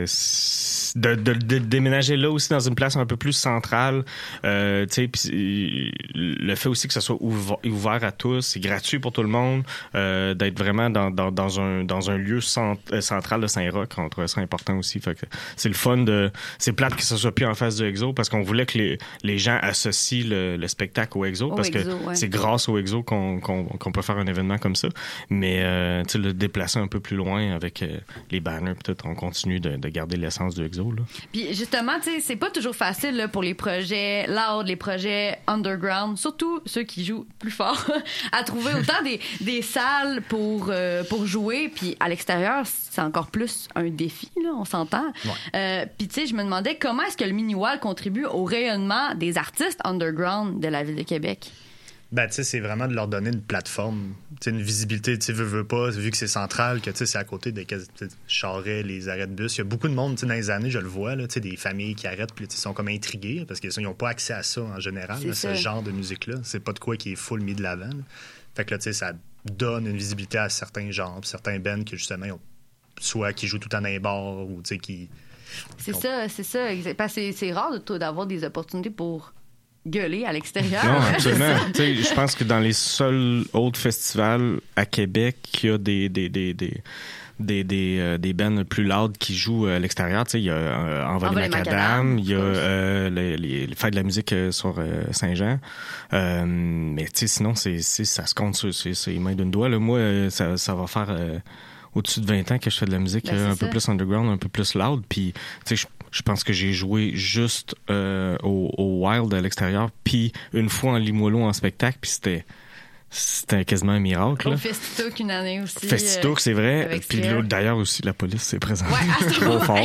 de, de, de déménager là aussi dans une place un peu plus centrale, euh, tu sais, puis le fait aussi que ça soit ouvert, ouvert à tous, c'est gratuit pour tout le monde, euh, d'être vraiment dans, dans, dans un dans un lieu cent, euh, central de Saint-Roch, on trouvait ça important aussi. Fait que c'est le fun de, c'est plate que ça soit plus en face du Exo parce qu'on voulait que les, les gens associent le, le spectacle au Exo, au parce Exo, que ouais. c'est grâce au Exo qu'on, qu'on, qu'on peut faire un événement comme ça. Mais euh, tu sais, le déplacer un peu plus loin avec euh, les banners, peut-être on continue de, de garder l'essence du Exo. Là. Puis justement, tu sais, c'est pas toujours facile là, pour les projets loud, les projets underground, surtout ceux qui jouent plus fort, à trouver autant des, des salles pour, euh, pour jouer. Puis à l'extérieur, c'est encore plus un défi, là, on s'entend. Ouais. Euh, puis tu sais, je me demandais comment est-ce que le Mini-Wall contribue au rayonnement des artistes underground de la Ville de Québec? Ben, tu sais, c'est vraiment de leur donner une plateforme, tu sais, une visibilité, tu sais, veux, veux pas, vu que c'est central, que, tu sais, c'est à côté des charrets, les arrêts de bus. Il y a beaucoup de monde, tu sais, dans les années, je le vois, là, tu sais, des familles qui arrêtent, puis, ils sont comme intrigués, parce qu'ils n'ont pas accès à ça, en général, là, ce genre de musique-là. C'est pas de quoi qui est full mis de l'avant. Là. Fait que là, tu sais, ça donne une visibilité à certains genres, certains bands qui, justement, ont, soit qui jouent tout en un bar, ou, tu sais, qui... C'est ont... ça, c'est ça. Parce que c'est, c'est rare de, d'avoir des opportunités pour... gueuler à l'extérieur. Non, absolument. Je pense que dans les seuls autres festivals à Québec, il y a des des des des des des, euh, des bands plus loud qui jouent à l'extérieur. Il y a euh, Envolé-Macadam, il y a euh, les, les, les fêtes de la musique euh, sur euh, Saint-Jean. Euh, mais sinon, c'est, c'est ça se compte sur les mains d'une doigt. Là. Moi, ça, ça va faire euh, au-dessus de vingt ans que je fais de la musique ben, un ça. peu plus underground, un peu plus loud. Puis, tu sais, je Je pense que j'ai joué juste euh, au, au Wild à l'extérieur, puis une fois en Limoilou en spectacle, puis c'était c'était quasiment un miracle. Au Festook une année aussi. Festook, euh, c'est vrai. Puis d'ailleurs aussi, la police s'est présentée. Ouais, trop fort.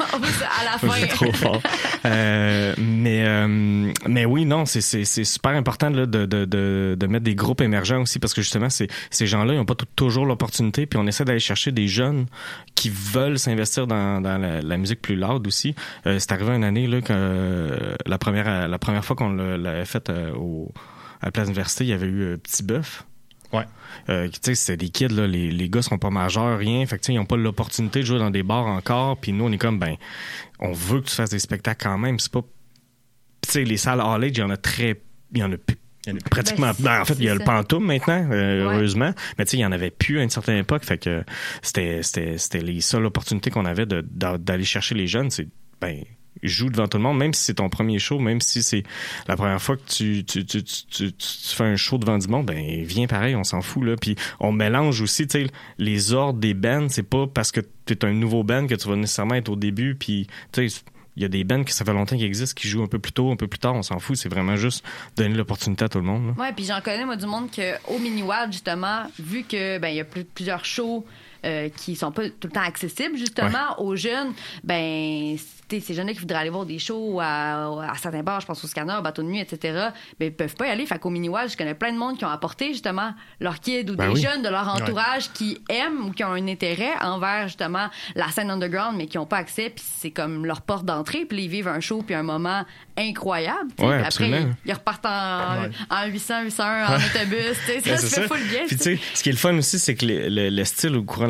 À la fin. trop fort. Euh, mais euh, mais oui, non, c'est c'est c'est super important là, de de de de mettre des groupes émergents aussi parce que justement, c'est ces gens-là, ils n'ont pas t- toujours l'opportunité. Puis on essaie d'aller chercher des jeunes qui veulent s'investir dans dans la, la musique plus loud aussi. Euh, c'est arrivé une année là que euh, la première la première fois qu'on l'avait fait euh, au à la place d'université, il y avait eu euh, Petit Bœuf. Ouais. Euh, tu sais, c'était des kids, là. Les, les gars sont pas majeurs, rien. Fait que, tu sais, ils ont pas l'opportunité de jouer dans des bars encore. Puis nous, on est comme, ben, on veut que tu fasses des spectacles quand même. C'est pas. Tu sais, les salles all age, il y en a très. Il y en a plus. Il y en a pratiquement. Ben, ben, en fait, il y a ça. Le Pantoum maintenant, euh, ouais. heureusement. Mais tu sais, il y en avait plus à une certaine époque. Fait que c'était, c'était, c'était les seules opportunités qu'on avait de, de, d'aller chercher les jeunes. C'est, ben, joue devant tout le monde, même si c'est ton premier show, même si c'est la première fois que tu tu tu tu, tu, tu fais un show devant du monde, ben viens pareil, on s'en fout là. Puis on mélange aussi, tu sais, les ordres des bands, c'est pas parce que t'es un nouveau band que tu vas nécessairement être au début. Puis tu sais, il y a des bands qui ça fait longtemps qu'ils existent, qui jouent un peu plus tôt, un peu plus tard, on s'en fout. C'est vraiment juste donner l'opportunité à tout le monde. Là. Ouais, puis j'en connais moi du monde que au Mini-Wall justement, vu que ben il y a plus, plusieurs shows. Euh, qui sont pas tout le temps accessibles justement ouais. aux jeunes, ben ces jeunes-là qui voudraient aller voir des shows à, à certains bars, je pense au Scanner, au Bateau de nuit, et cetera, ben ils peuvent pas y aller. Fait qu'au Mini-Wall, je connais plein de monde qui ont apporté justement leurs kids ou ben des oui. jeunes de leur entourage ouais. qui aiment ou qui ont un intérêt envers justement la scène underground, mais qui ont pas accès, puis c'est comme leur porte d'entrée, puis ils vivent un show puis un moment incroyable. Ouais, puis après ils, ils repartent en, ouais. en huit cents, huit cent un en autobus, ça se fait full bien. Puis tu sais, ce qui est le fun aussi, c'est que le, le, le style au courant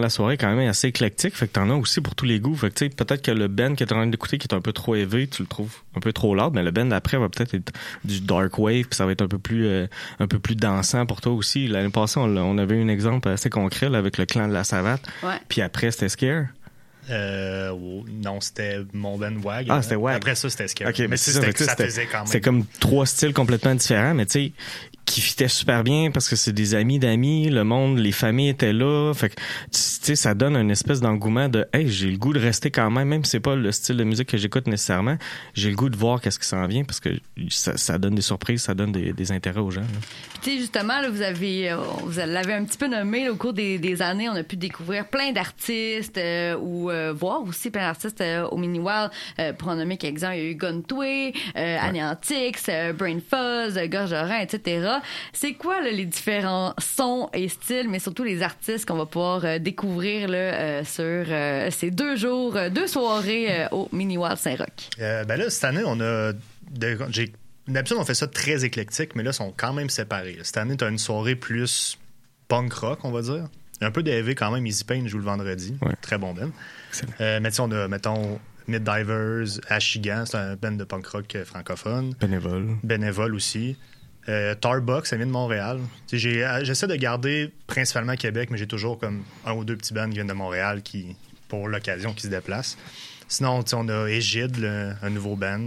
la soirée est quand même assez éclectique, fait que t'en as aussi pour tous les goûts. Fait que tu sais, peut-être que le band que t'es en train d'écouter qui est un peu trop élevé, tu le trouves un peu trop loud, mais le band d'après va peut-être être du dark wave, puis ça va être un peu plus euh, un peu plus dansant pour toi aussi. L'année passée, on, on avait un exemple assez concret là, avec le Clan de la Savate. Ouais. Puis après, c'était Scare. Euh, oh, non, c'était mon Ben Wag. Ah, c'était Wag. Après ça, c'était Scare. Okay, mais c'est c'était, ça, ça c'était, faisait quand même. C'est comme trois styles complètement différents, mais tu sais, qui fitaient super bien parce que c'est des amis d'amis, le monde, les familles étaient là. Fait que, tu sais, ça donne une espèce d'engouement de, hey, j'ai le goût de rester quand même, même si c'est pas le style de musique que j'écoute nécessairement, j'ai le goût de voir qu'est-ce qui s'en vient parce que ça, ça donne des surprises, ça donne des, des intérêts aux gens. Puis, tu sais, justement, là, vous avez, vous l'avez un petit peu nommé, là, au cours des, des années, on a pu découvrir plein d'artistes euh, ou euh, voir aussi plein d'artistes euh, au Mini Wild. Euh, pour en nommer quelques-uns, il y a eu Guntway, euh, Aneantix, euh, Brain Fuzz, euh, Gorge Orin, et cetera. C'est quoi là, les différents sons et styles, mais surtout les artistes qu'on va pouvoir euh, découvrir là, euh, sur euh, ces deux jours, euh, deux soirées euh, au Mini Wild Saint-Roch? Euh, ben là, cette année, on a... De, j'ai, d'habitude, on fait ça très éclectique, mais là, ils sont quand même séparés. Cette année, tu as une soirée plus punk rock, on va dire. Un peu de heavy quand même. Easy Pain joue le vendredi. Ouais. Très bon band. Euh, mais tu sais, on a, mettons... Mid Divers, Ashigan, c'est un band de punk rock francophone. Bénévole. Bénévole aussi. Euh, Tarbuck, ça vient de Montréal. J'ai, j'essaie de garder principalement Québec, mais j'ai toujours comme un ou deux petits bands qui viennent de Montréal qui, pour l'occasion, qui se déplacent. Sinon, on a Égide, le, un nouveau band.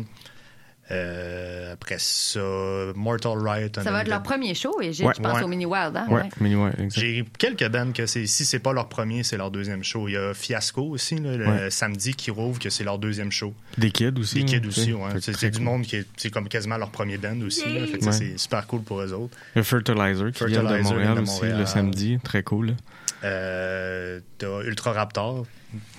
Euh, après ça, Mortal Riot. Ça va être leur premier show, et j'ai, ouais. je pense, ouais. au Mini Wild. Hein? Ouais, ouais. Mini Wild, exact. J'ai quelques bands que c'est, si c'est pas leur premier, c'est leur deuxième show. Il y a Fiasco aussi, là, le ouais. samedi qui rouvre, que c'est leur deuxième show. Des Kids aussi. Des Kids hein, aussi, ouais. C'est, c'est cool. du monde qui est, c'est comme quasiment leur premier band aussi. Là, fait que ouais. C'est super cool pour eux autres. Le Fertilizer qui Fertilizer vient de Montréal, de aussi, Montréal. le samedi. Très cool. Euh, t'as Ultra Raptor.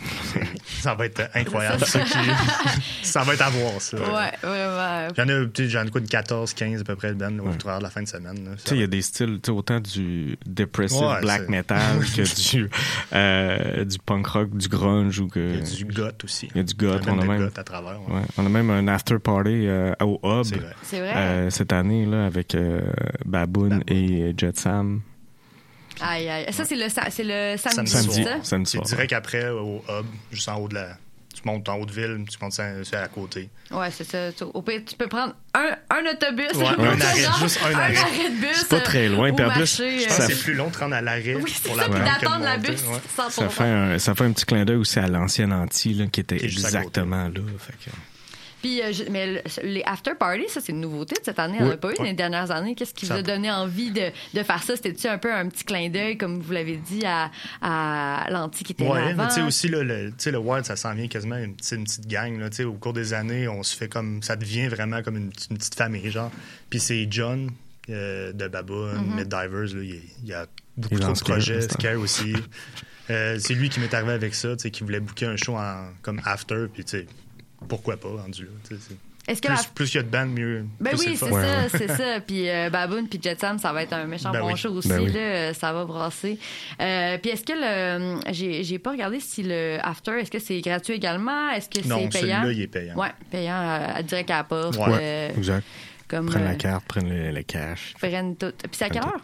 Ça va être incroyable. ça, qui... ça va être à voir, ça. Ouais, vraiment. J'en ai, j'en ai quoi, une quatorze, quinze à peu près de bandes au travers de la fin de semaine. Tu sais, il y a des styles, autant du depressive ouais, black c'est... metal que du, euh, du punk rock, du grunge. Ou que... Il y a du goth aussi. Il y a du goth. On a, on a même, à travers, ouais. Ouais, on a même un after party euh, au Hub c'est vrai. C'est vrai. Euh, cette année là, avec euh, Baboon, Baboon et Jet Sam. Aïe, aïe. Ça, c'est le, c'est le samedi, samedi, ça? samedi c'est soir. direct après au Hub, juste en haut de la... Tu montes en haut de ville, tu montes c'est à côté. Ouais, c'est ça. Au pire, tu peux prendre un, un autobus. Ouais, un, un arrêt, juste un, un arrêt. arrêt de bus. C'est pas très loin. Puis en plus, je pense que c'est plus long de rendre à l'arrêt oui, pour ça, la puis d'attendre que la monter, bus. ouais. Ça fait, un, ça fait un petit clin d'œil aussi à l'ancienne Antilles, là, qui était qui exactement là. Fait que... Puis, euh, mais le, les after parties, ça, c'est une nouveauté de cette année. On oui, n'a pas eu ouais. les dernières années. Qu'est-ce qui ça... vous a donné envie de, de faire ça? C'était-tu un peu un petit clin d'œil, comme vous l'avez dit, à, à l'Antique Ouais, mais tu sais aussi, là, le, le Wild, ça s'en vient quasiment une, une petite gang. Là, au cours des années, on se fait comme... Ça devient vraiment comme une, une petite famille, genre. Puis c'est John euh, de Baboon, mm-hmm. Mid Divers, il y, y a beaucoup il trop de projets. Scare, Scare aussi. euh, c'est lui qui m'est arrivé avec ça, qui voulait booker un show en, comme after, puis tu sais, pourquoi pas, rendu là, tu sais. Est-ce que plus, la... plus il y a de bandes, mieux. Ben plus oui, c'est, c'est ouais, ça, ouais. c'est ça. Puis euh, Baboon puis Jet Sam, ça va être un méchant ben bon oui. show aussi. Ben oui. Là, ça va brasser. Euh, puis est-ce que le, j'ai, j'ai pas regardé si le after, est-ce que c'est gratuit également, est-ce que non, c'est payant? Non, celui-là, il est payant. Ouais, payant à, à direct à la porte. Ouais, euh, exact. Comme, prennent euh, la carte, prennent le, le cash. Prennent tout. Puis c'est à quelle heure?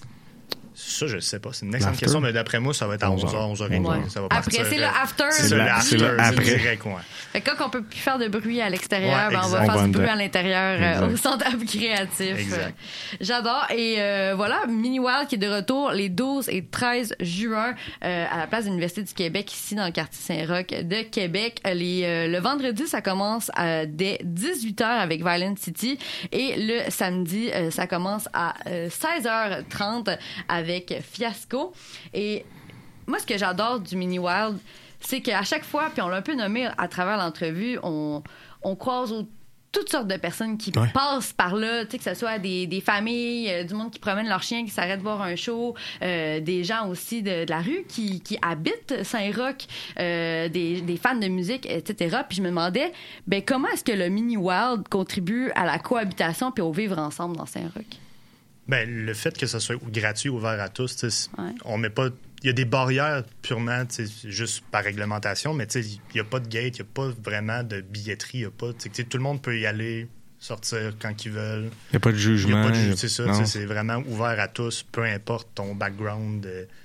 Ça, je sais pas. C'est une excellente question, mais d'après moi, ça va être à onze heures, onze heures trente. Ouais. Ça va Après, partir, c'est le after. C'est, c'est le after, c'est le après. direct, ouais. Fait que quand on peut plus faire de bruit à l'extérieur, Ouais, ben on va exact. faire On du va bruit en- à l'intérieur euh, au centre créatif. Exact. J'adore. Et euh, voilà, Mini Wild qui est de retour les douze et treize juin euh, à la place de l'Université du Québec, ici dans le quartier Saint-Roch de Québec. Les, euh, le vendredi, ça commence euh, dès dix-huit heures avec Violent City. Et le samedi, euh, ça commence à euh, seize heures trente avec Fiasco. Et moi, ce que j'adore du Mini Wild, c'est qu'à chaque fois, puis on l'a un peu nommé à travers l'entrevue, on, on croise au, toutes sortes de personnes qui ouais. passent par là, tu sais, que ce soit des, des familles, euh, du monde qui promène leurs chiens, qui s'arrêtent voir un show, euh, des gens aussi de, de la rue qui, qui habitent Saint-Roch, euh, des, des fans de musique, et cetera. Puis je me demandais, ben comment est-ce que le Mini Wild contribue à la cohabitation puis au vivre ensemble dans Saint-Roch? Ben, le fait que ça soit gratuit, ouvert à tous, ouais. on met pas. Il y a des barrières purement juste par réglementation, mais il n'y a pas de gate, il n'y a pas vraiment de billetterie, y a pas, tout le monde peut y aller, sortir quand ils veulent. Il n'y a pas de jugement. Il n'y a pas de jugement, c'est ça. Non. C'est vraiment ouvert à tous, peu importe ton background. Euh,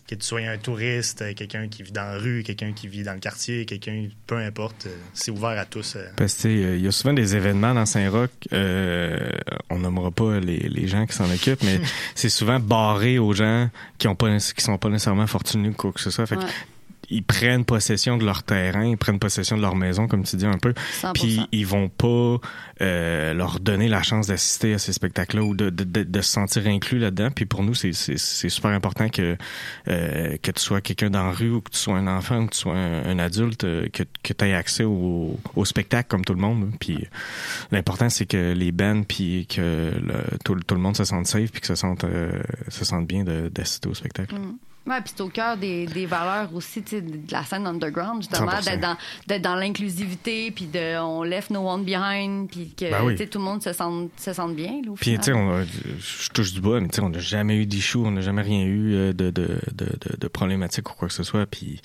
que tu sois un touriste, quelqu'un qui vit dans la rue, quelqu'un qui vit dans le quartier, quelqu'un, peu importe, c'est ouvert à tous. Parce que il y a souvent des événements dans Saint-Roch, euh, on nommera pas les, les gens qui s'en occupent, mais c'est souvent barré aux gens qui ont pas qui sont pas nécessairement fortunés ou quoi que ce soit. Fait que Ouais. ils prennent possession de leur terrain, ils prennent possession de leur maison, comme tu dis un peu, cent pour cent. puis ils vont pas euh, leur donner la chance d'assister à ces spectacles-là ou de, de, de, de se sentir inclus là-dedans. Puis pour nous, c'est, c'est, c'est super important que euh, que tu sois quelqu'un dans la rue ou que tu sois un enfant ou que tu sois un, un adulte, euh, que, que tu aies accès au, au spectacle comme tout le monde. Puis l'important, c'est que les bands, puis que le, tout, tout le monde se sente safe, puis que se sente, euh, se sente bien de, d'assister au spectacle. Mm. Ouais, puis c'est au cœur des, des valeurs aussi, tu sais, de la scène underground, justement, cent pour cent. d'être dans, d'être dans l'inclusivité, puis de on left no one behind, puis que Ben oui. tu sais, tout le monde se sente, se sente bien. Là, au Puis, final. tu sais, on a- je touche du bois, mais tu sais, on n'a jamais eu d'issue, on n'a jamais rien eu euh, de, de, de, de, de problématique ou quoi que ce soit. Puis,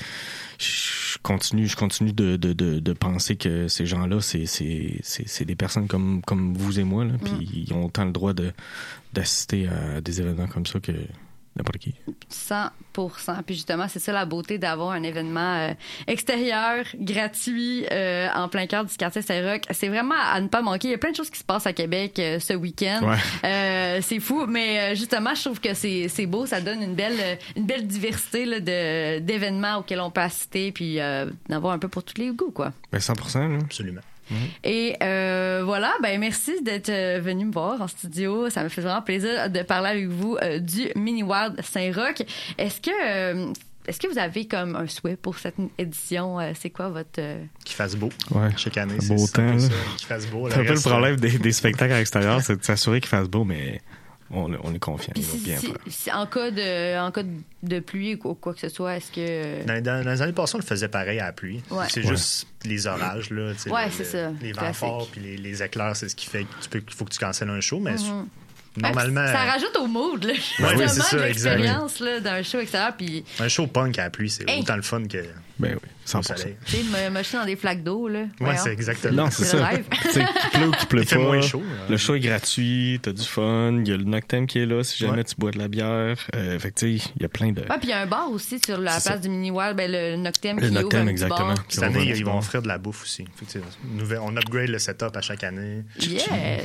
je continue, je continue de, de, de, de penser que ces gens-là, c'est, c'est, c'est, c'est des personnes comme, comme vous et moi, là. Puis, Mm. ils ont autant le droit de, d'assister à des événements comme ça que n'importe qui. cent pour cent. Puis justement, c'est ça la beauté d'avoir un événement euh, extérieur, gratuit, euh, en plein cœur du quartier Saint-Roch. C'est vraiment à ne pas manquer. Il y a plein de choses qui se passent à Québec euh, ce week-end. Ouais. Euh, c'est fou, mais euh, justement, je trouve que c'est, c'est beau. Ça donne une belle, euh, une belle diversité là, de, d'événements auxquels on peut assister, puis euh, d'avoir un peu pour tous les goûts, quoi. Ben, cent pour cent, là. Absolument. Et euh, voilà, ben merci d'être euh, venu me voir en studio. Ça me fait vraiment plaisir de parler avec vous euh, du Mini Wild Saint-Roch. Est-ce que euh, est-ce que vous avez comme un souhait pour cette édition? Euh, c'est quoi votre... euh, Qu'il fasse beau. Ouais. Chaque année, Beau c'est temps, un peu là. ça, qu'il fasse beau. C'est un peu le reste, problème euh, des, des spectacles à l'extérieur, c'est de s'assurer qu'il fasse beau, mais on, on est confiant. Puis Il va si, bien si- faire. si- en cas de en cas de pluie ou quoi que ce soit, est-ce que... Dans, dans- dans les années passées, on le faisait pareil à la pluie. Ouais. C'est Ouais. juste les orages, là. tu sais, Ouais, le- c'est le- ça. Les vents Classique. forts puis les, les éclairs, c'est ce qui fait qu'il faut que tu cancelles un show, mais Mhm. normalement. Ça rajoute au mood, là. Ouais, oui, c'est Justement, ça, de exact. l'expérience là, d'un show extérieur. Puis, Un show punk à la pluie, c'est Hey! autant le fun que. Ben oui, cent au pour cent. soleil. tu sais, me me jeter dans des flaques d'eau, là. Ouais, Voyons. c'est exactement. Non, c'est C'est le ça. rêve. Tu sais, qu'il pleut ou qu'il pleut Il fait pas. moins chaud, hein. Le show est gratuit, t'as du fun, il y a le Noctem qui est là si jamais Ouais. tu bois de la bière. Euh, fait que tu sais, il y a plein de... Ouais, puis il y a un bar aussi sur la C'est place ça. du Mini Wild, ben, le Noctem Le qui Noctem, ouvre un petit exactement. bar. Cette année, ils vont offrir de la bouffe aussi. Fait que, tu sais, nouvelle- on upgrade le setup à chaque année. Yes!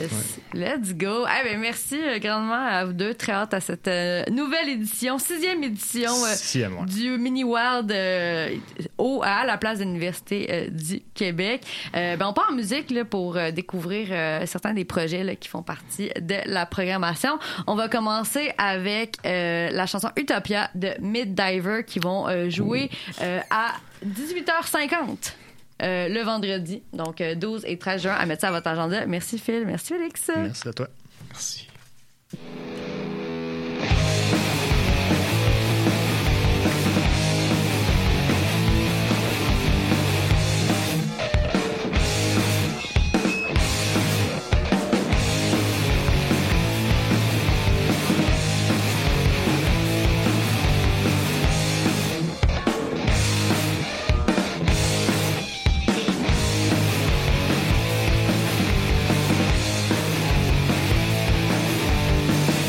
Let's go! Eh ben, merci euh, grandement à vous deux. Très hâte à cette euh, nouvelle édition, sixième édition euh, Sixième, ouais. du Mini Wild euh, au, à la place de l'Université euh, du Québec. Euh, ben, on part en musique là, pour euh, découvrir euh, certains des projets là, qui font partie de la programmation. On va commencer avec euh, la chanson Utopia de Mid Diver qui vont euh, jouer euh, à dix-huit heures cinquante. Euh, le vendredi, donc euh, douze et treize juin, à mettre ça à votre agenda. Merci Phil, merci Félix. Merci à toi. Merci. Utopia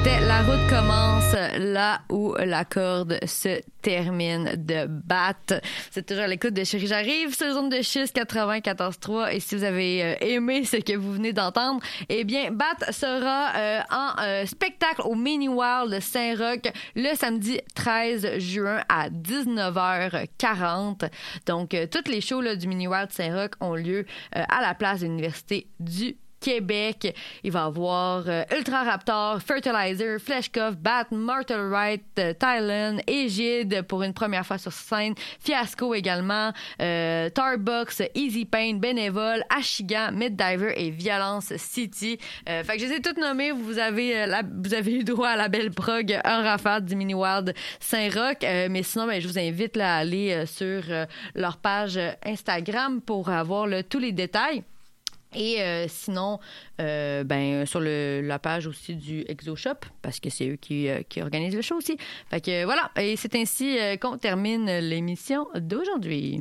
C'était La route commence là où la corde se termine de Bat. C'est toujours à l'écoute de Chérie J'arrive sur les ondes de Chiz quatre-vingt-quatorze trois. Et si vous avez euh, aimé ce que vous venez d'entendre, eh bien, Bat sera euh, en euh, spectacle au Mini Wild de Saint-Roch le samedi treize juin à dix-neuf heures quarante. Donc, euh, toutes les shows là, du Mini Wild de Saint-Roch ont lieu euh, à la place de l'Université du Québec. Il va y avoir euh, Ultra Raptor, Fertilizer, Fleshkoff, Bat, Mortal Right, euh, Thailand, Égide pour une première fois sur scène, Fiasco également, euh, Tarbox, Easy Pain, Bénévole, Ashigan, Mid-Diver et Violence City. Euh, fait que je les ai toutes nommées. Vous avez, euh, la, vous avez eu droit à la belle prog en rafale du Mini Wild Saint-Roch. Euh, mais sinon, ben, je vous invite là, à aller euh, sur euh, leur page Instagram pour avoir là, tous les détails. Et euh, sinon, euh, ben sur le, la page aussi du ExoShop, parce que c'est eux qui, euh, qui organisent le show aussi. Fait que euh, voilà, et c'est ainsi euh, qu'on termine l'émission d'aujourd'hui.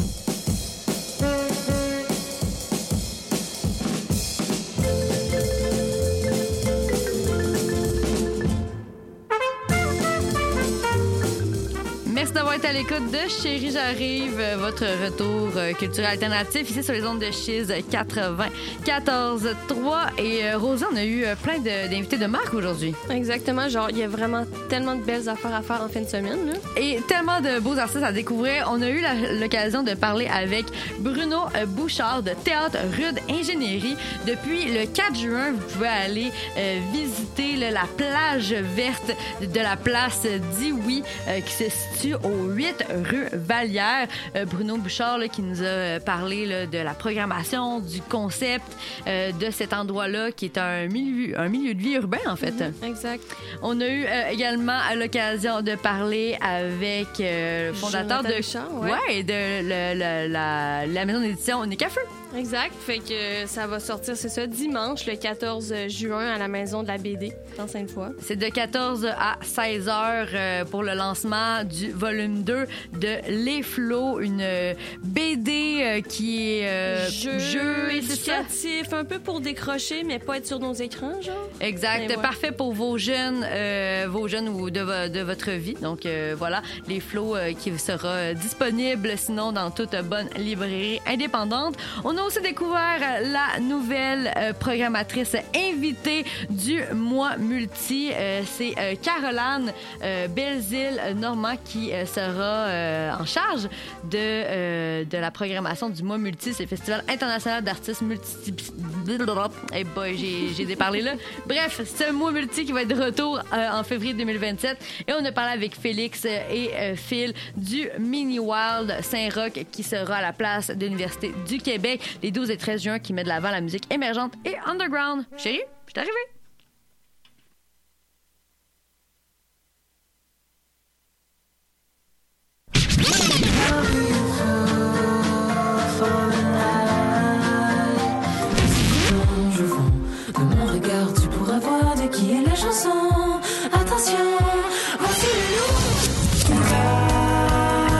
Merci d'avoir été à l'écoute de Chérie J'arrive, votre retour culturel alternatif ici sur les ondes de Chiz quatre-vingt-quatorze trois. Et euh, Rosa, on a eu plein de, d'invités de marque aujourd'hui. Exactement, genre il y a vraiment tellement de belles affaires à faire en fin de semaine. Là. Et tellement de beaux artistes à découvrir. On a eu la, l'occasion de parler avec Bruno Bouchard de Théâtre Rude Ingénierie. Depuis le quatre juin, vous pouvez aller euh, visiter là, la plage verte de la place Dioui euh, qui se situe au huit rue Vallière. Euh, Bruno Bouchard là, qui nous a parlé là, de la programmation, du concept euh, de cet endroit-là qui est un milieu, un milieu de vie urbain en fait. Mm-hmm, exact. On a eu euh, également l'occasion de parler avec euh, le fondateur Jonathan de, Richard, ouais. Ouais, de le, le, la, la maison d'édition Nicafeu. Exact. Fait que ça va sortir, c'est ça, dimanche, le quatorze juin, à la Maison de la B D, dans Sainte-Foy. C'est de quatorze à seize heures euh, pour le lancement du volume deux de Les Flots, une B D euh, qui est euh, jeu, jeu éducatif, un peu pour décrocher, mais pas être sur nos écrans, genre. Exact. Ouais. Parfait pour vos jeunes, euh, vos jeunes ou de, vo- de votre vie. Donc euh, voilà, Les Flots euh, qui sera disponible sinon dans toute bonne librairie indépendante. On a aussi découvert la nouvelle euh, programmatrice invitée du mois multi. Euh, c'est euh, Caroline euh, Belzile-Normand qui euh, sera euh, en charge de, euh, de la programmation du mois multi. C'est le Festival international d'artistes multi... Eh boy, j'ai, j'ai déparlé là. Bref, ce mois multi qui va être de retour euh, en février deux mille vingt-sept. Et on a parlé avec Félix et euh, Phil du Mini Wild Saint-Roch qui sera à la place de l'Université du Québec les douze et treize juin, qui met de l'avant la musique émergente et underground. Chérie, je suis arrivée. Je vends de mon regard, tu pourras voir de qui est la chanson.